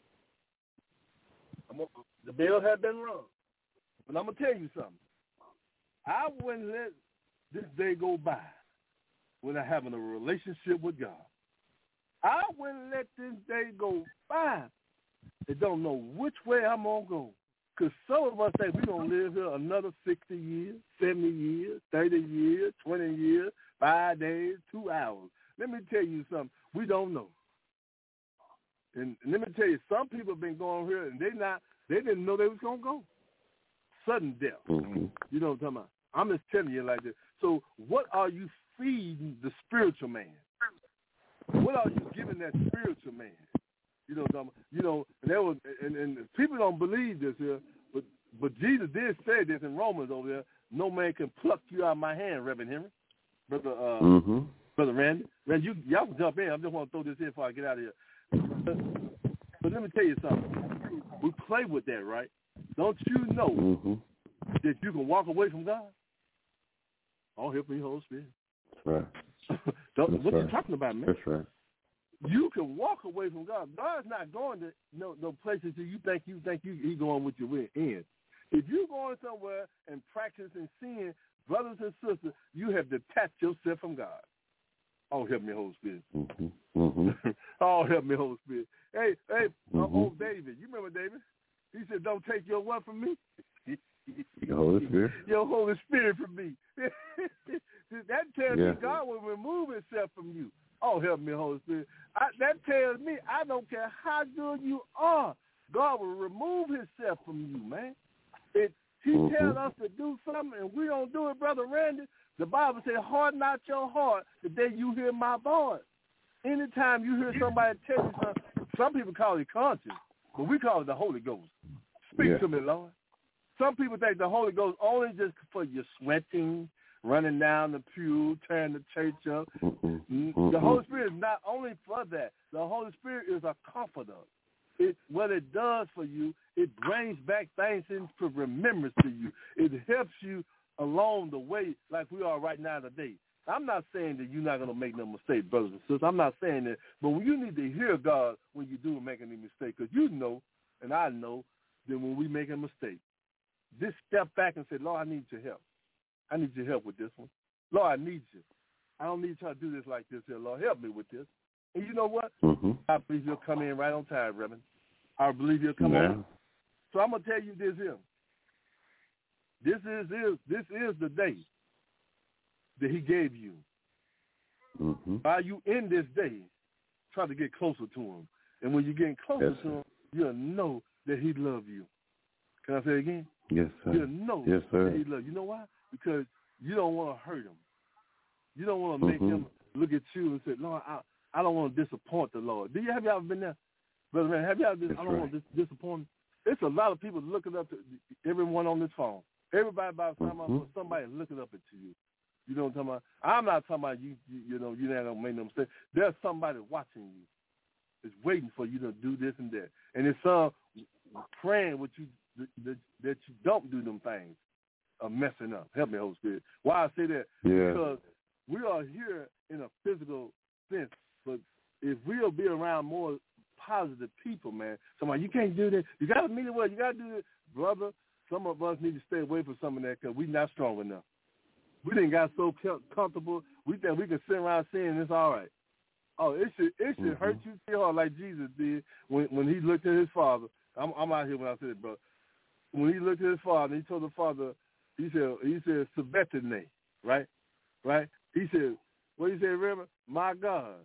The bill has been run, but I'm going to tell you something. I wouldn't let this day go by without having a relationship with God. I wouldn't let this day go by and don't know which way I'm going to go. Because some of us say we're going to live here another 60 years, 70 years, 30 years, 20 years, 5 days, 2 hours. Let me tell you something. We don't know. And let me tell you, some people have been going here and they didn't know they was going to go. Sudden death. You know what I'm talking about? I'm just telling you like this. So what are you feeding the spiritual man? What are you giving that spiritual man? You know what I'm talking about? You know, and people don't believe this here, but Jesus did say this in Romans over there. No man can pluck you out of my hand, Reverend Henry. Brother Randy. Randy, y'all can jump in. I just want to throw this in before I get out of here. But let me tell you something. We play with that, right? Don't you know that you can walk away from God? Oh, help me, Holy Spirit. Right. What you talking about, man? That's right. You can walk away from God. God's not going to no places that you think He's going with you in. If you're going somewhere and practicing sin, brothers and sisters, you have detached yourself from God. Oh, help me, Holy Spirit. Oh, help me, Holy Spirit. Hey, old David. You remember David? He said, don't take your what from me? Your Holy Spirit. Your Holy Spirit from me. That tells me God will remove himself from you. Oh, help me, Holy Spirit. That tells me I don't care how good you are, God will remove himself from you, man. He tells us to do something and we don't do it, Brother Randy. The Bible says, harden not your heart the day you hear my voice. Anytime you hear somebody tell you something, some people call it conscience, but we call it the Holy Ghost. Speak to me, Lord. Some people think the Holy Ghost only just for your sweating, running down the pew, tearing the church up. The Holy Spirit is not only for that. The Holy Spirit is a comforter. What it does for you, it brings back things into remembrance to you. It helps you along the way like we are right now today. I'm not saying that you're not going to make no mistake, brothers and sisters. I'm not saying that. But you need to hear God when you do make any mistake, because you know, and I know, than when we make a mistake. Just step back and say, Lord, I need your help. I need your help with this one. Lord, I need you. I don't need you to do this like this here. Lord, help me with this. And you know what? I believe you'll come in right on time, Reverend. I believe you'll come on. So I'm going to tell you this here. This is the day that he gave you. While you in this day, try to get closer to him. And when you're getting closer to him, you'll know that he loves you. Can I say it again? Yes, sir. You'll know that he loves you. You know why? Because you don't want to hurt him. You don't want to make him look at you and say, Lord, I don't want to disappoint the Lord. Have you ever been there? Brother man, have you ever I don't want to disappoint him? It's a lot of people looking up to everyone on this phone. Everybody about somebody looking up at you. You know what I'm talking about? I'm not talking about you. You know, you're not gonna make no mistake. There's somebody watching you. It's waiting for you to do this and that, and it's some praying with you that you don't do them things, or messing up. Help me, Holy Spirit. Why I say that? Because we are here in a physical sense, but if we'll be around more positive people, man, somebody you can't do that. You got to mean it well. You got to do this, brother. Some of us need to stay away from some of that because we're not strong enough. We didn't got so comfortable. We think we can sit around saying it's all right. Oh, it should hurt you so hard like Jesus did when he looked at his father. I'm out here when I said it, bro. When he looked at his father, he told the father, he said, Sabetane, right? He said, what did he say, remember? My God,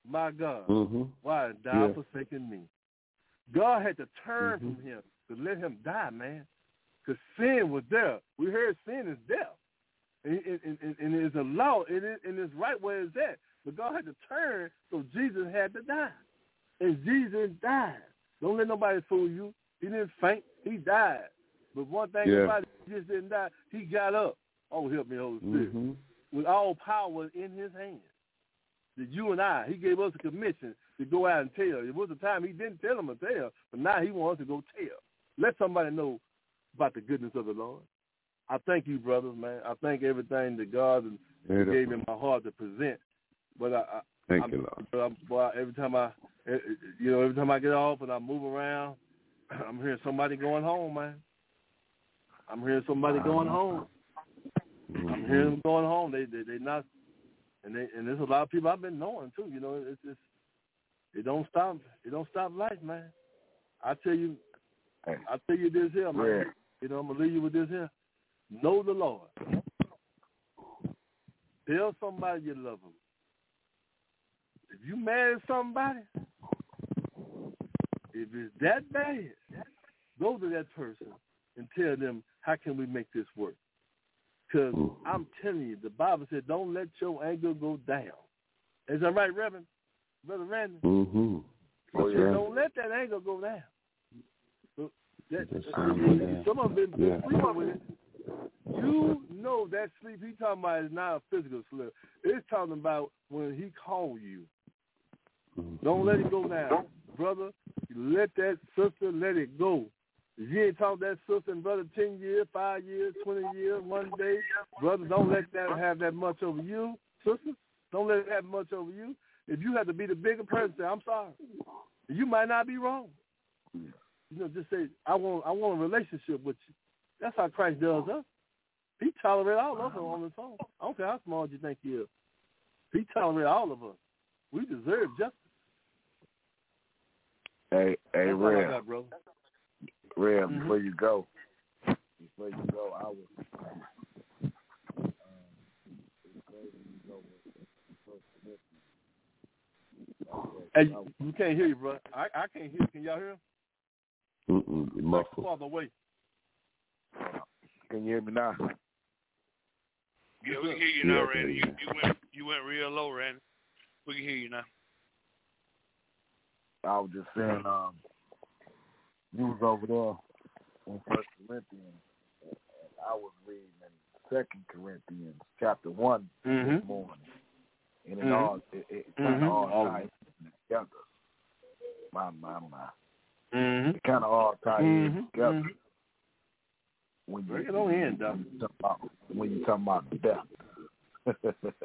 why hast thou forsaken me? God had to turn from him to let him die, man. Because sin was there. We heard sin is death. And it's a law, and it's right where it's at. But God had to turn, so Jesus had to die. And Jesus died. Don't let nobody fool you. He didn't faint. He died. But one thing about it, he just didn't die. He got up. Oh, help me, Holy Spirit. With all power in his hands. That you and I, he gave us a commission to go out and tell. It was a time he didn't tell them to tell, but now he wants us to go tell. Let somebody know about the goodness of the Lord. I thank you, brothers, man. I thank everything that God gave me my heart to present. But thank you, Lord. Every time I get off and I move around, I'm hearing somebody going home, man. I'm hearing somebody going home. I'm hearing them going home. They not, and there's a lot of people I've been knowing too. You know, it's it don't stop. It don't stop life, man. I tell you this here, man. Yeah. You know, I'm gonna leave you with this here. Know the Lord. Tell somebody you love them. If you mad at somebody, if it's that bad, go to that person and tell them, how can we make this work? Because I'm telling you, the Bible said, don't let your anger go down. Is that right, Reverend? Brother Randy? Don't let that anger go down. Some of them been sleeping with it. You know that sleep he talking about is not a physical sleep. It's talking about when he called you. Don't let it go down. Brother, let that sister let it go. If you ain't talked to that sister and brother 10 years, 5 years, 20 years, one day, brother, don't let that have that much over you. Sister, don't let it have much over you. If you have to be the bigger person, say, I'm sorry. You might not be wrong. You know, just say, I want a relationship with you. That's how Christ does us. He tolerates all of us on his own. I don't care how small you think he is. He tolerates all of us. We deserve justice. Hey, Rev. Rev, Mm-hmm. before you go, I was. Hey, you can't hear you, bro. I can't hear you. Can y'all hear him? Muffled. Farther away. Can you hear me now? Yeah, we can hear you now, Randy. You went real low, Randy. We can hear you now. I was just saying, you was over there in 1 Corinthians, and I was reading in 2 Corinthians chapter 1 this morning, and it all it kind of all ties together. My. It kind of all ties together. When Bring it on in, Doc. When you're talking about death.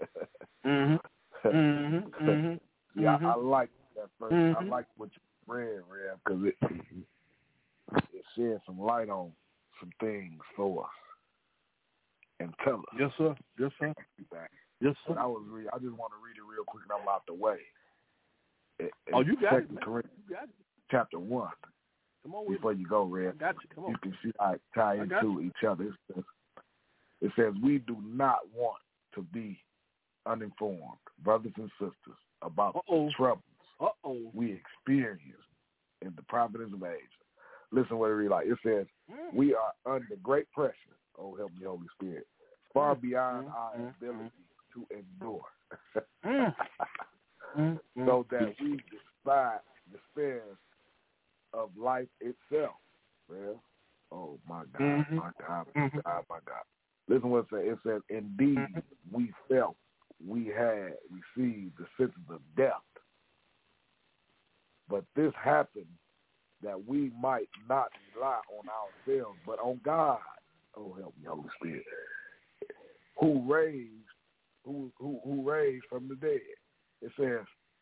Yeah, I like that verse. I like what you read, Rev, because it shed some light on some things for us and tell us. Yes, sir. Yes, sir. Yes, sir. I just want to read it real quick and I'm out the way. You got it, man. You got it. Chapter 1. Come on, before you go, Red. I got you. Come on. You can see how it tie into each other. It says, we do not want to be uninformed, brothers and sisters, about the troubles we experience in the providence of Asia. Listen what it reads like. It says, we are under great pressure. Oh, help me, Holy Spirit. Far beyond our ability to endure. So that we despair of life itself. Well, oh, my God, my God, my God, my God. Listen what it says. It says, indeed, we felt we had received the sentence of death. But this happened that we might not rely on ourselves, but on God. Oh, help me, Holy Spirit. Who raised from the dead. It says,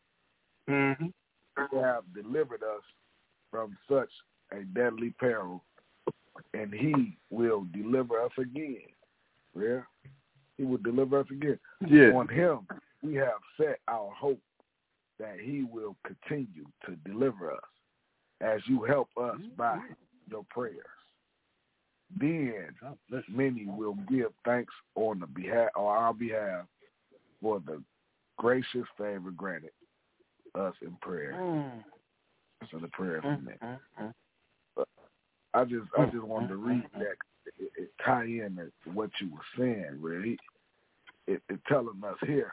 He have delivered us from such a deadly peril, and He will deliver us again. Yeah, He will deliver us again. Yeah. On Him, we have set our hope that He will continue to deliver us as you help us by your prayers. Then many will give thanks on our behalf for the gracious favor granted us in prayer. So the prayer for me. But I just wanted to read that. It tie in to what you were saying, really. It telling us here.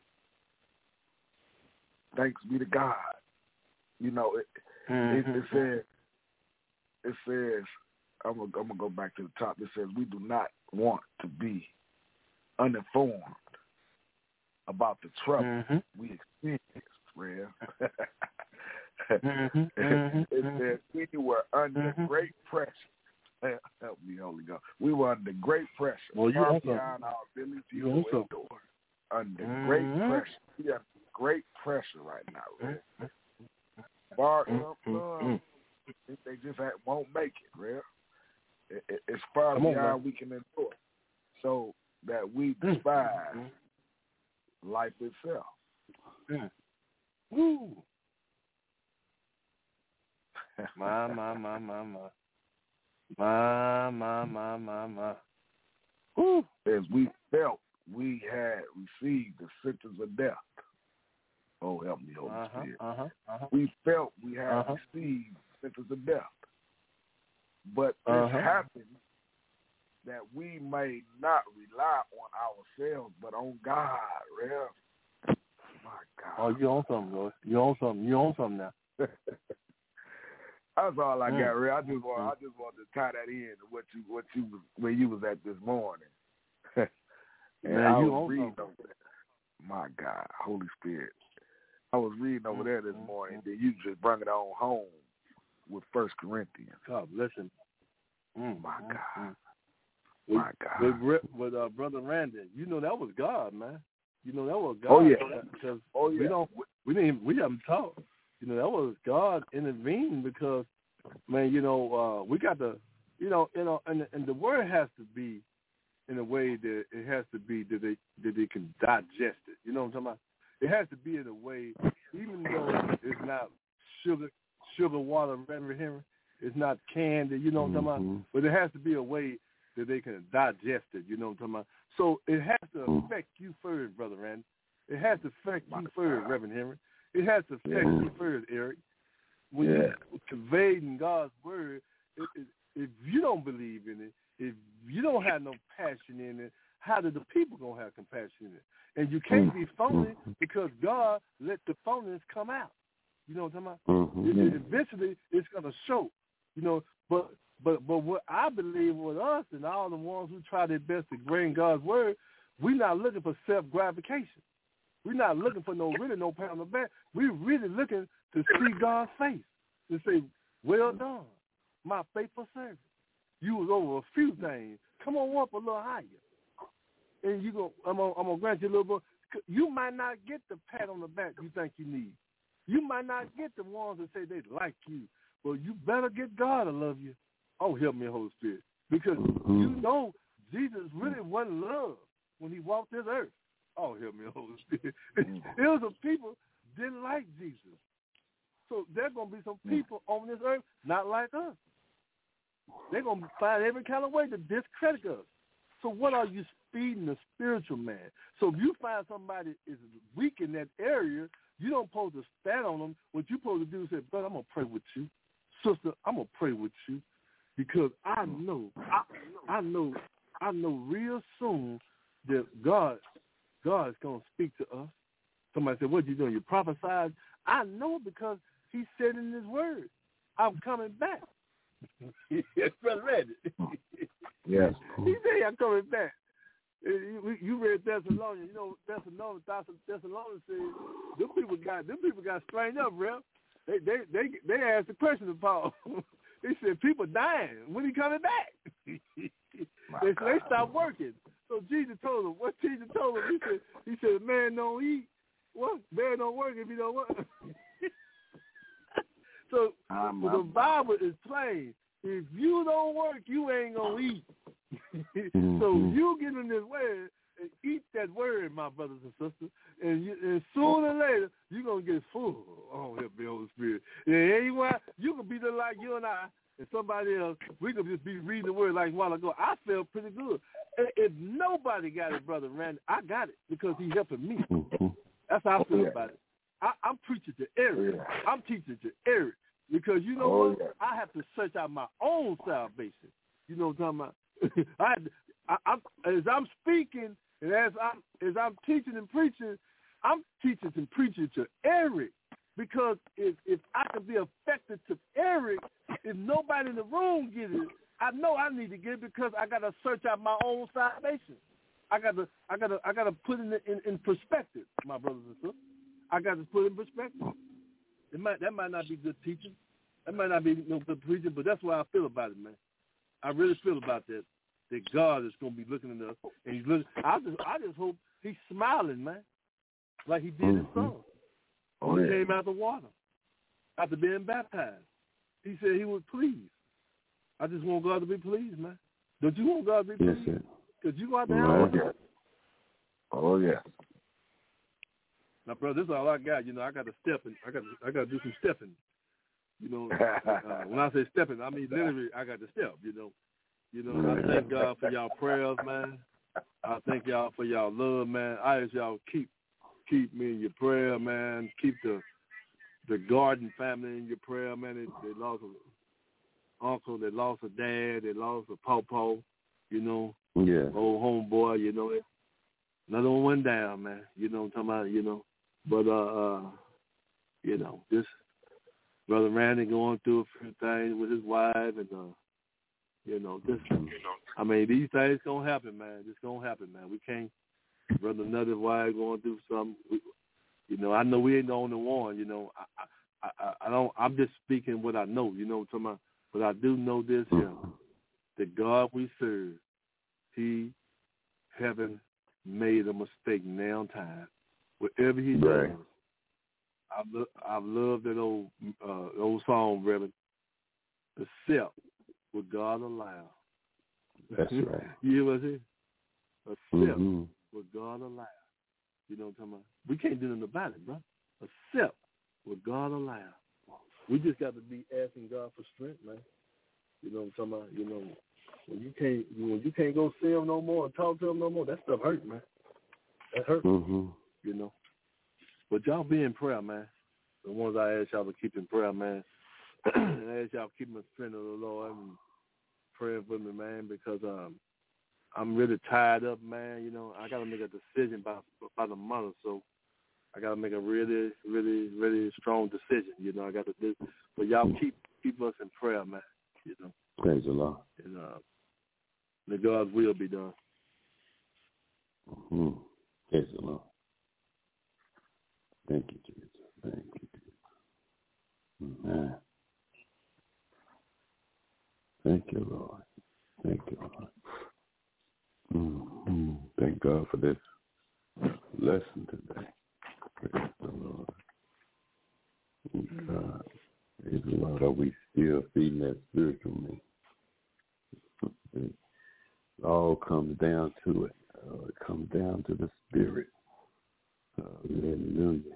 Thanks be to God. You know, it says. I'm gonna go back to the top. It says we do not want to be uninformed about the trouble we experienced, Rev. It says we were under great pressure. Help me, Holy Ghost. We were under great pressure. Well, far beyond our ability to endure. Under great pressure. We have great pressure right now, Rev. Far some they just won't make it, Rev. It's far beyond we can endure, so that we despise life itself. Woo! My. Woo! As we felt we had received the sentence of death. Oh, help me, Holy Spirit. We felt we had received the sentence of death. But this happened that we may not rely on ourselves, but on God, Rev. My God. Oh, you on something, Lord. You on something now. That's all I got, Rev. I just wanted to tie that in to where you was at this morning. And man, I you was on reading something. over there. My God, Holy Spirit. I was reading over there this morning, then you just bring it on home with 1 Corinthians. God bless him. My God. My God. With Brother Randy, you know that was God, man. You know that was God. Oh yeah. Because we haven't talked. You know that was God intervening because, man, we got to, and the word has to be in a way that it has to be that they can digest it. You know what I'm talking about? It has to be in a way, even though it's not sugar water, Reverend Henry. It's not candy, you know what I'm talking about? But it has to be a way that they can digest it, you know what I'm talking about? So it has to affect you first, Brother Randy. It has to affect you first, Reverend Henry. It has to affect you first, Eric. When you're conveying God's word, if you don't believe in it, if you don't have no passion in it, how do the people going to have compassion in it? And you can't be phony because God let the phoniness come out. You know what I'm talking about? Eventually, it's going to show. But what I believe with us and all the ones who try their best to bring God's word, we're not looking for self-gratification. We're not looking for no pat on the back. We're really looking to see God's face, to say, well done, my faithful servant. You was over a few things. Come on up a little higher. And I'm gonna grant you a little bit. You might not get the pat on the back you think you need. You might not get the ones that say they like you. Well, you better get God to love you. Oh, help me, Holy Spirit. Because you know Jesus really wasn't love when he walked this earth. Oh, help me, Holy Spirit. There was some people didn't like Jesus. So there's going to be some people on this earth not like us. They're going to find every kind of way to discredit us. So what are you feeding the spiritual man? So if you find somebody is weak in that area, you don't supposed to stand on them. What you're supposed to do is say, brother, I'm going to pray with you. Sister, I'm going to pray with you because I know real soon that God is going to speak to us. Somebody said, what are you doing? You prophesied? I know because he said in his word, I'm coming back. Yes, Brother Randy. Yes. He said, I'm coming back. You read Thessalonians. You know, Thessalonians said, them people got strained up, bro. They asked the question to Paul. They said, people dying. When he coming back? They stopped working. So Jesus told them. What Jesus told them? He said, man don't eat. What? Man don't work if you don't work. So the Bible is plain. If you don't work, you ain't going to eat. So you get in this word and eat that word, my brothers and sisters, and sooner or later, you're going to get full. Oh, help me, Holy Spirit. Yeah, anyway, you can be just like you and I and somebody else. We could just be reading the word like a while ago. I felt pretty good. If nobody got it, Brother Randy, I got it because he's helping me. That's how I feel about it. I'm preaching to Eric. I'm teaching to Eric because you know what? Yeah. I have to search out my own salvation. You know what I'm talking about? As I'm speaking and as I'm teaching and preaching, I'm teaching and preaching to Eric because if I can be effective to Eric, if nobody in the room gets it, I know I need to get it because I got to search out my own salvation. I got to put it in perspective, my brothers and sisters. I got to put it in perspective. That might not be good teaching. That might not be no good preaching, but that's what I feel about it, man. I really feel about that God is going to be looking at us, and he's looking. I just hope he's smiling, man, like he did his son when he came out of the water after being baptized. He said he was pleased. I just want God to be pleased, man. Don't you want God to be pleased? Yes, because you go out there. Oh yeah. Now, brother, this is all I got. You know, I got to step in. I got to do some stepping. You know, when I say stepping, I mean literally. I got to step. You know. I thank God for y'all prayers, man. I thank y'all for y'all love, man. I ask y'all keep me in your prayer, man. Keep the Garden family in your prayer, man. They lost an uncle, they lost a dad, they lost a pawpaw. You know. Yeah. Old homeboy, you know. Another one went down, man. You know what I'm talking about, you know. But, you know, this Brother Randy going through a few things with his wife and, you know, this, I mean, these things going to happen, man. It's going to happen, man. We can't, Brother Another wife going through something. You know, I know we ain't the only one, you know. I'm just speaking what I know, you know what I'm talking about. But I do know this here, the God we serve, he haven't made a mistake now in time. Whatever he does, I've loved that old song, Reverend. Accept what God allows. That's right. You hear what I say? Accept what God allows. You know what I'm talking about? We can't do nothing about it, bro. Accept what God allows. We just got to be asking God for strength, man. You know what I'm talking about? You know, when you can't go see him no more and talk to him no more, that stuff hurt, man. That hurt. You know. But y'all be in prayer, man. The ones I ask y'all to keep in prayer, man. And I ask y'all to keep my strength of the Lord and praying for me, man, because I'm really tied up, man. You know, I got to make a decision by the month or so. I got to make a really, really, really strong decision. You know, I got to do. But y'all keep us in prayer, man. You know. Praise the Lord. And may God's will be done. Praise the Lord. Thank you, Jesus. Thank you, Jesus. Amen. Thank you, Lord. Thank you, Lord. Thank God for this lesson today. Praise the Lord. God, praise the Lord. Are we still feeding that spiritual meat? It all comes down to it. It comes down to the Spirit. Hallelujah.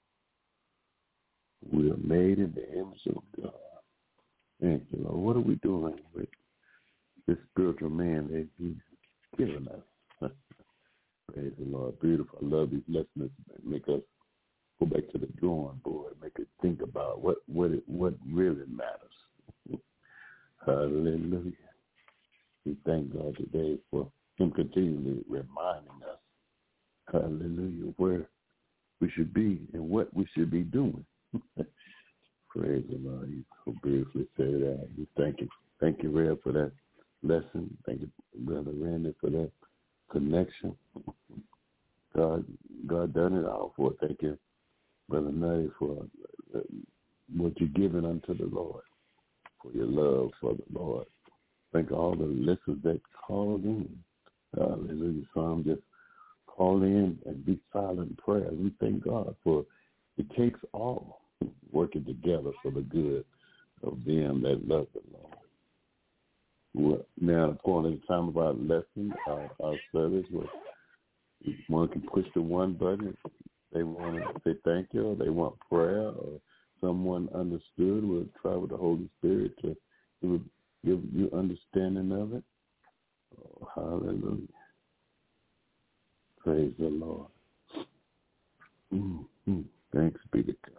We are made in the image of God. Thank you, Lord. What are we doing with this spiritual man that He's given us? Praise the Lord. Beautiful. I love these lessons that make us go back to the drawing board, make us think about what really matters. Hallelujah. We thank God today for Him continually reminding us, hallelujah, where we should be and what we should be doing. Praise the Lord. He so beautifully said that. We thank you. Thank you, Rev, for that lesson. Thank you, Brother Randy, for that connection. God done it all for us. Thank you, Brother Nutty, for what you're giving unto the Lord, for your love for the Lord. Thank all the listeners that called in. Hallelujah. So I'm just call in and be silent in prayer. We thank God for it takes all working together for the good of them that love the Lord. Well, now, according to the time of our lesson, our service, where one can push the one button if they want to say thank you, or they want prayer, or someone understood, will try with the Holy Spirit to give you understanding of it. Oh, hallelujah. Praise the Lord. Mm-hmm. Thanks be to God.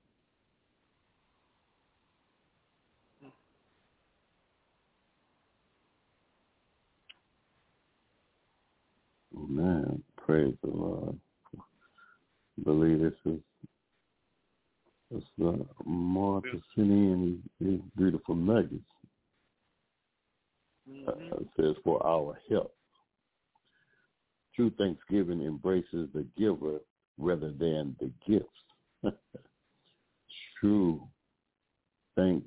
Amen. Praise the Lord. I believe this is Martha sending in these beautiful nuggets. It says, for our help. True thanksgiving embraces the giver rather than the gifts. True thanksgiving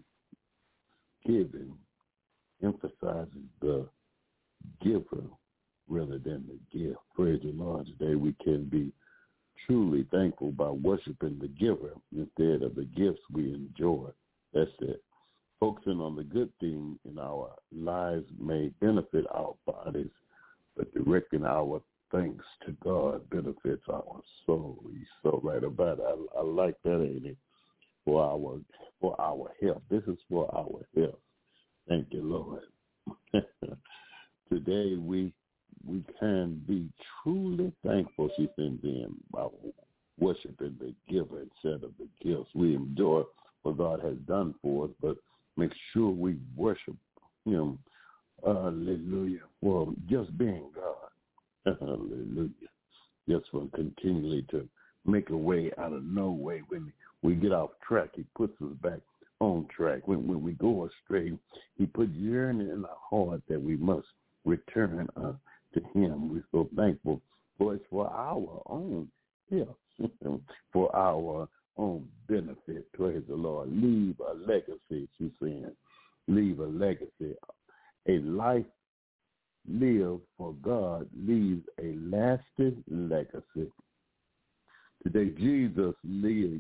emphasizes the giver rather than the gift. Praise the Lord. Today we can be truly thankful by worshiping the giver instead of the gifts we enjoy. That's it. Focusing on the good thing in our lives may benefit our bodies, but directing our thanks to God benefits our soul. He's so right about it. I like that, ain't it? For our health. This is for our health. Thank you, Lord. Today we can be truly thankful, she sends in, by worshiping the giver instead of the gifts. We enjoy what God has done for us, but make sure we worship Him. Hallelujah. For just being God. Hallelujah. Just for continually to make a way out of no way. When we get off track, He puts us back on track. When we go astray, He puts yearning in our heart that we must return to Him. We're so thankful for it's for our own health, for our own benefit. Praise the Lord. Leave a legacy, she's saying. Leave a legacy. A life lived for God leaves a lasting legacy. Today, Jesus lived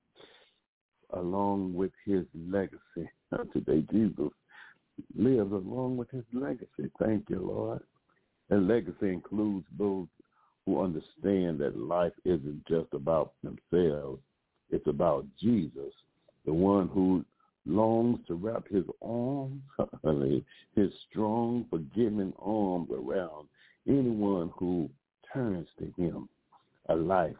along with His legacy. Today, Jesus lives along with His legacy. Thank you, Lord. And legacy includes those who understand that life isn't just about themselves. It's about Jesus, the one who longs to wrap His arms, His strong, forgiving arms around anyone who turns to Him. A life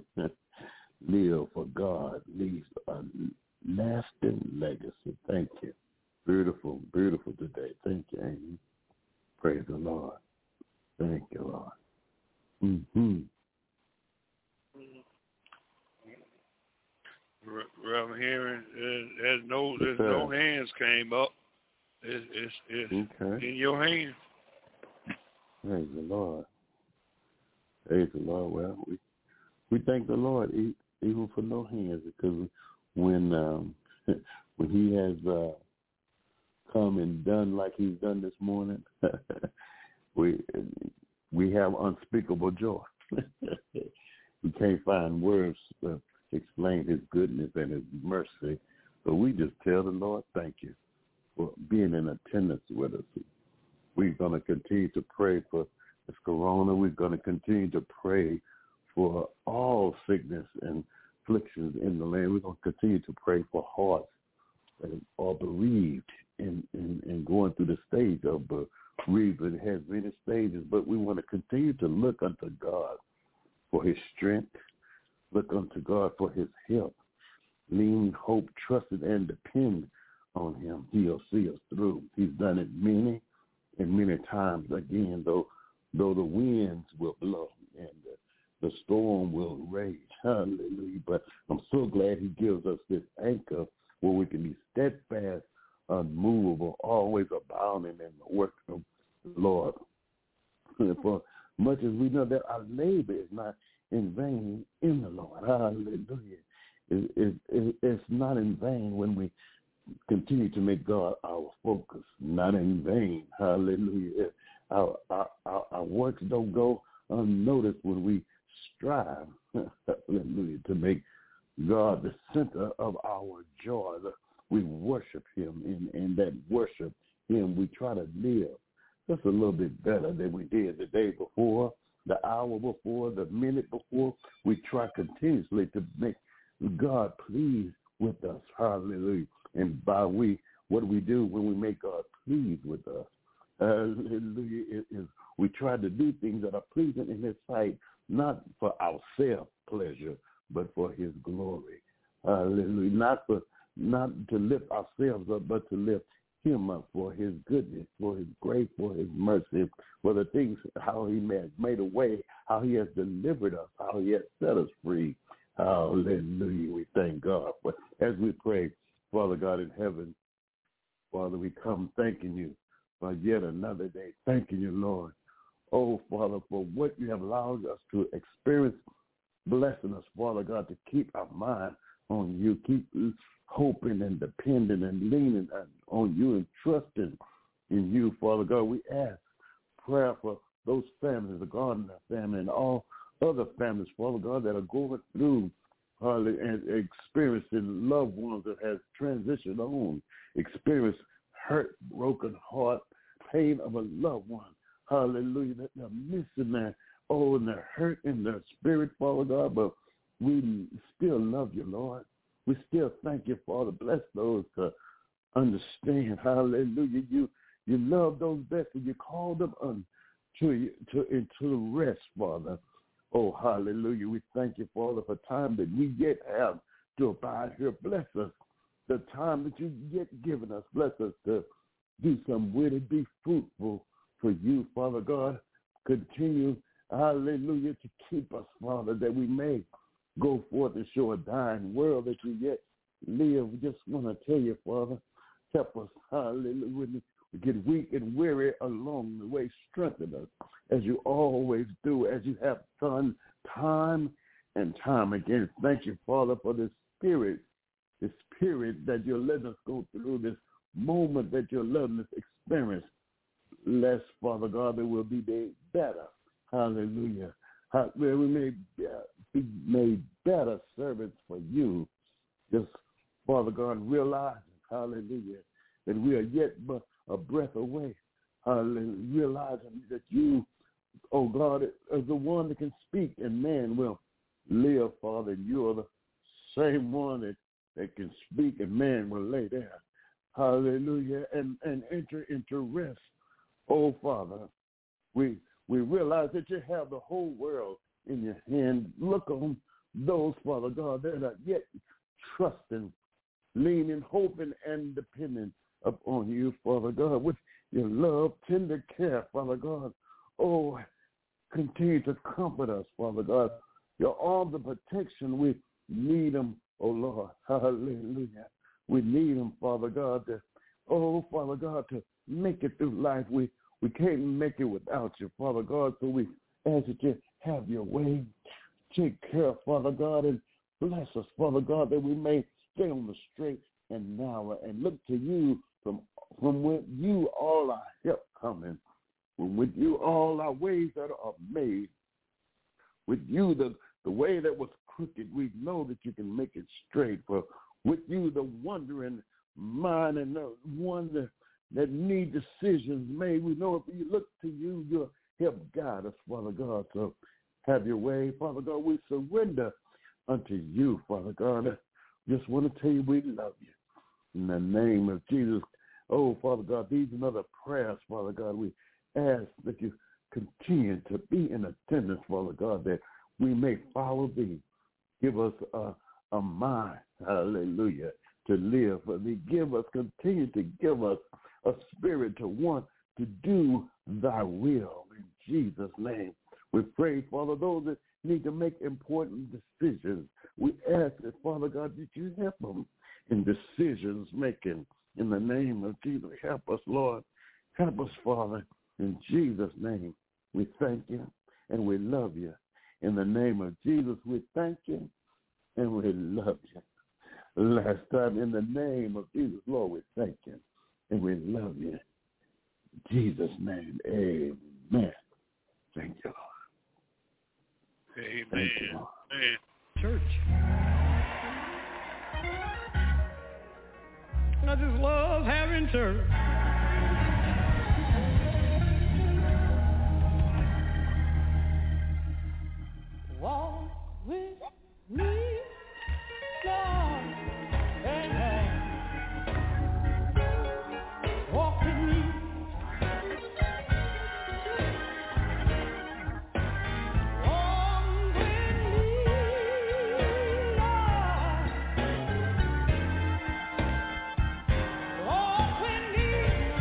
lived for God leaves a lasting legacy. Thank you. Beautiful, beautiful today. Thank you, Amy. Praise the Lord. Thank you, Lord. Mm-hmm. Well, I'm hearing there's no hands came up. It's okay. In your hand. Praise the Lord. Praise the Lord. Well, we thank the Lord even for no hands, because when He has come and done like He's done this morning, we have unspeakable joy. We can't find words to explain His goodness and His mercy, but we just tell the Lord thank you for being in attendance with us, We're going to continue to pray for this corona. We're going to continue to pray for all sickness and afflictions in the land. We're going to continue to pray for hearts that are bereaved and going through the stage of bereavement. It has many stages, but we want to continue to look unto God for his strength, look unto God for his help, lean, hope, trust, and depend on him. He'll see us through. He's done it many and many times again, though the winds will blow and the storm will rage. Hallelujah. But I'm so glad he gives us this anchor where we can be steadfast, unmovable, always abounding in the work of the Lord. And for much as we know that our labor is not in vain in the Lord. Hallelujah. It's not in vain when we continue to make God our focus. Not in vain. Hallelujah. Our works don't go unnoticed when we strive, hallelujah, to make God the center of our joy. We worship him, and that worship him, we try to live just a little bit better than we did the day before, the hour before, the minute before. We try continuously to make God pleased with us. Hallelujah. And what we do when we make God pleased with us, hallelujah, is we try to do things that are pleasing in his sight, not for our self-pleasure, but for his glory. Hallelujah. Not to lift ourselves up, but to lift him up for his goodness, for his grace, for his mercy, for the things, how he has made a way, how he has delivered us, how he has set us free. Hallelujah. We thank God. But as we pray, Father God in heaven, Father, we come thanking you for yet another day. Thanking you, Lord. Oh, Father, for what you have allowed us to experience, blessing us, Father God, to keep our mind on you, keep hoping and depending and leaning on you and trusting in you, Father God. We ask prayer for those families, the Gardner family and all other families, Father God, that are going through and experiencing loved ones that has transitioned on, experience hurt, broken heart, pain of a loved one. Hallelujah, that they're missing that. Oh, and they're hurt in their spirit, Father God, but we still love you, Lord. We still thank you, Father. Bless those to understand. Hallelujah. You love those best and you call them into the rest, Father. Oh, hallelujah. We thank you, Father, for time that we yet have to abide here. Bless us. The time that you yet given us. Bless us to do some way to be fruitful for you, Father God. Continue, hallelujah, to keep us, Father, that we may go forth and show a dying world that you yet live. We just want to tell you, Father, help us, hallelujah, when we get weak and weary along the way. Strengthen us as you always do, as you have done time and time again. Thank you, Father, for this spirit that you're letting us go through, this moment that you're letting us experience. Lest, Father God, that we'll be made better. Hallelujah. Where we may be made better servants for you. Just, Father God, realizing, hallelujah, that we are yet but a breath away. Hallelujah. Realizing that you, oh God, is the one that can speak and man will live, Father. And you are the same one that can speak and man will lay there. Hallelujah. And enter into rest. Oh, Father, we realize that you have the whole world in your hand. Look on those, Father God, that are yet trusting, leaning, hoping, and depending upon you, Father God, with your love, tender care, Father God. Oh, continue to comfort us, Father God. Your arms of protection, we need them, oh Lord. Hallelujah. We need them, Father God, Father God, to make it through life. We can't make it without you, Father God, so we ask that you have your way. Take care, Father God, and bless us, Father God, that we may stay on the straight and narrow and look to you from with you all our help coming, from with you all our ways that are made. With you, the way that was crooked, we know that you can make it straight. For with you, the wondering mind and the one that need decisions made. We know if we look to you, you'll help guide us, Father God. So have your way, Father God. We surrender unto you, Father God. Just want to tell you we love you. In the name of Jesus. Oh, Father God, these and other prayers, Father God, we ask that you continue to be in attendance, Father God, that we may follow thee. Give us a mind, hallelujah, to live for thee. Continue to give us a spirit to want to do thy will. In Jesus' name, we pray, Father, those that need to make important decisions. We ask that, Father God, that you help them in decisions making. In the name of Jesus, help us, Lord. Help us, Father. In Jesus' name, we thank you and we love you. In the name of Jesus, we thank you and we love you. Last time, in the name of Jesus, Lord, we thank you and we love you. In Jesus' name, amen. Thank you, Lord. Amen. Thank you, Lord. Amen. Church. I just love having church. Walk with me, Lord, and walk with me. Walk with me, Lord. Walk with me.